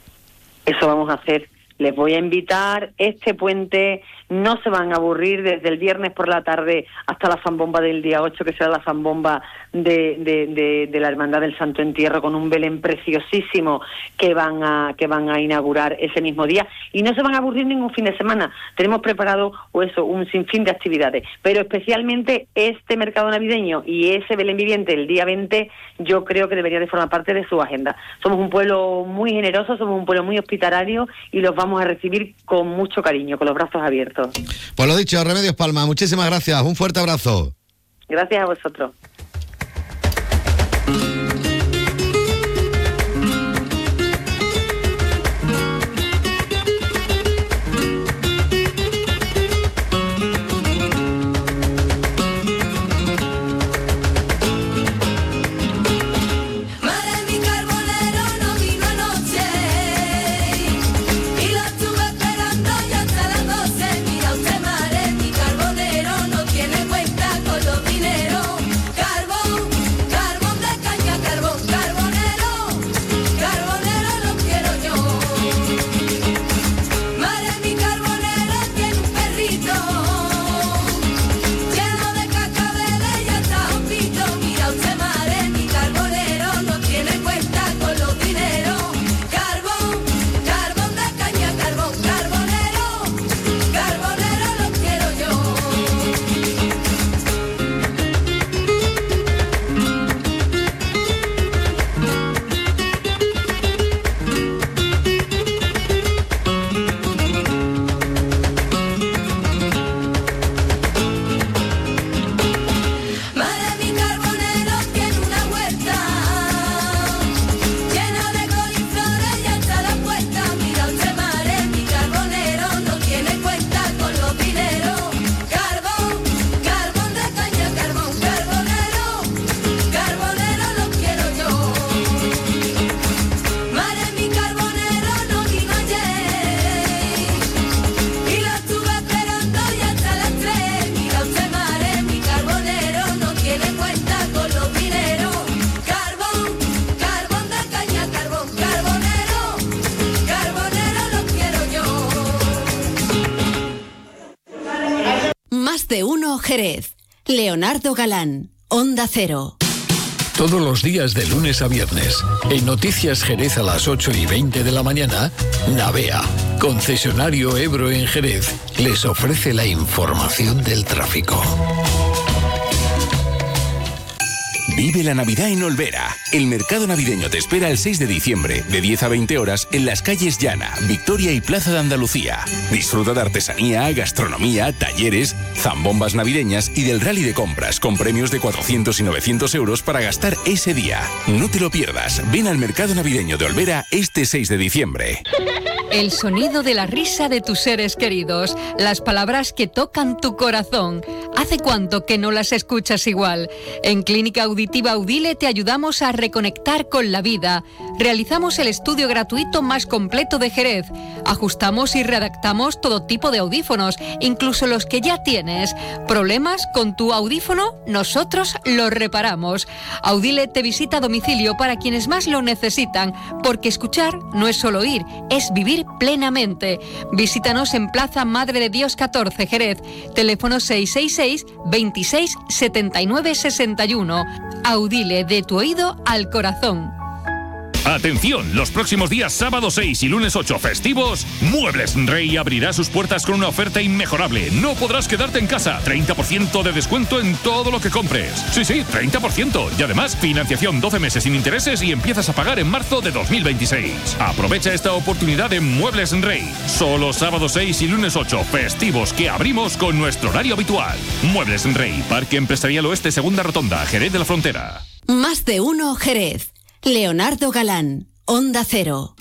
Eso vamos a hacer. Les voy a invitar. Este puente no se van a aburrir desde el viernes por la tarde hasta la zambomba del día ocho, que será la zambomba de, de, de, de la Hermandad del Santo Entierro, con un Belén preciosísimo que van a que van a inaugurar ese mismo día. Y no se van a aburrir ningún fin de semana. Tenemos preparado o eso, un sinfín de actividades, pero especialmente este mercado navideño y ese Belén viviente el día veinte, yo creo que debería de formar parte de su agenda. Somos un pueblo muy generoso, somos un pueblo muy hospitalario y los vamos a recibir con mucho cariño, con los brazos abiertos. Pues lo dicho, Remedios Palma, muchísimas gracias, un fuerte abrazo. Gracias a vosotros. Mira usted, madre, mi carbonero no tiene cuenta con los dineros. uno Jerez. Leonardo Galán, Onda Cero. Todos los días de lunes a viernes, en Noticias Jerez a las ocho y veinte de la mañana, Navea, concesionario Ebro en Jerez, les ofrece la información del tráfico. Vive la Navidad en Olvera. El mercado navideño te espera el seis de diciembre, de diez a veinte horas, en las calles Llana, Victoria y Plaza de Andalucía. Disfruta de artesanía, gastronomía, talleres, zambombas navideñas y del rally de compras, con premios de cuatrocientos y novecientos euros para gastar ese día. No te lo pierdas. Ven al mercado navideño de Olvera este seis de diciembre. El sonido de la risa de tus seres queridos, las palabras que tocan tu corazón. ¿Hace cuánto que no las escuchas igual? En Clínica Auditiva Audile te ayudamos a reconectar con la vida. Realizamos el estudio gratuito más completo de Jerez. Ajustamos y redactamos todo tipo de audífonos, incluso los que ya tienes. ¿Problemas con tu audífono? Nosotros los reparamos. Audile te visita a domicilio para quienes más lo necesitan, porque escuchar no es solo oír, es vivir plenamente. Visítanos en Plaza Madre de Dios catorce, Jerez. Teléfono seis seis seis, veintiséis, setenta y nueve, sesenta y uno. Audile, de tu oído al corazón. Atención, los próximos días sábado seis y lunes ocho festivos, Muebles Rey abrirá sus puertas con una oferta inmejorable. No podrás quedarte en casa. treinta por ciento de descuento en todo lo que compres. Sí, sí, treinta por ciento. Y además, financiación doce meses sin intereses y empiezas a pagar en marzo de dos mil veintiséis. Aprovecha esta oportunidad en Muebles Rey. Solo sábado seis y lunes ocho, festivos que abrimos con nuestro horario habitual. Muebles Rey, Parque Empresarial Oeste, Segunda Rotonda, Jerez de la Frontera. Más de uno Jerez. Leonardo Galán, Onda Cero.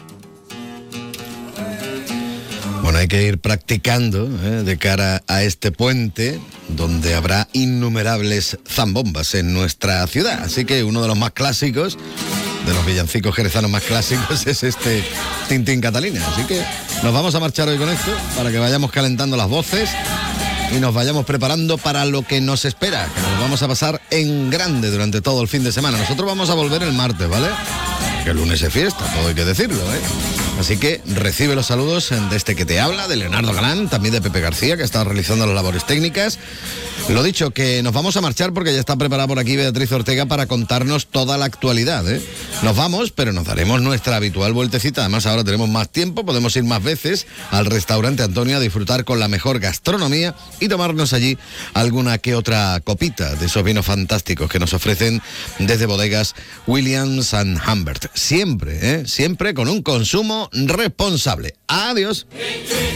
Bueno, hay que ir practicando ¿eh? de cara a este puente, donde habrá innumerables zambombas en nuestra ciudad. Así que uno de los más clásicos, de los villancicos jerezanos más clásicos, es este Tintín Catalina. Así que nos vamos a marchar hoy con esto, para que vayamos calentando las voces y nos vayamos preparando para lo que nos espera, que nos vamos a pasar en grande durante todo el fin de semana. Nosotros vamos a volver el martes, ¿vale? Que el lunes es fiesta, todo hay que decirlo, ¿eh? Así que recibe los saludos de este que te habla, de Leonardo Galán, también de Pepe García, que está realizando las labores técnicas. Lo dicho, que nos vamos a marchar porque ya está preparada por aquí Beatriz Ortega para contarnos toda la actualidad, ¿eh? Nos vamos, pero nos daremos nuestra habitual vueltecita. Además, ahora tenemos más tiempo, podemos ir más veces al restaurante Antonio a disfrutar con la mejor gastronomía y tomarnos allí alguna que otra copita de esos vinos fantásticos que nos ofrecen desde bodegas Williams and Humbert. Siempre, ¿eh? Siempre con un consumo responsable. Adiós.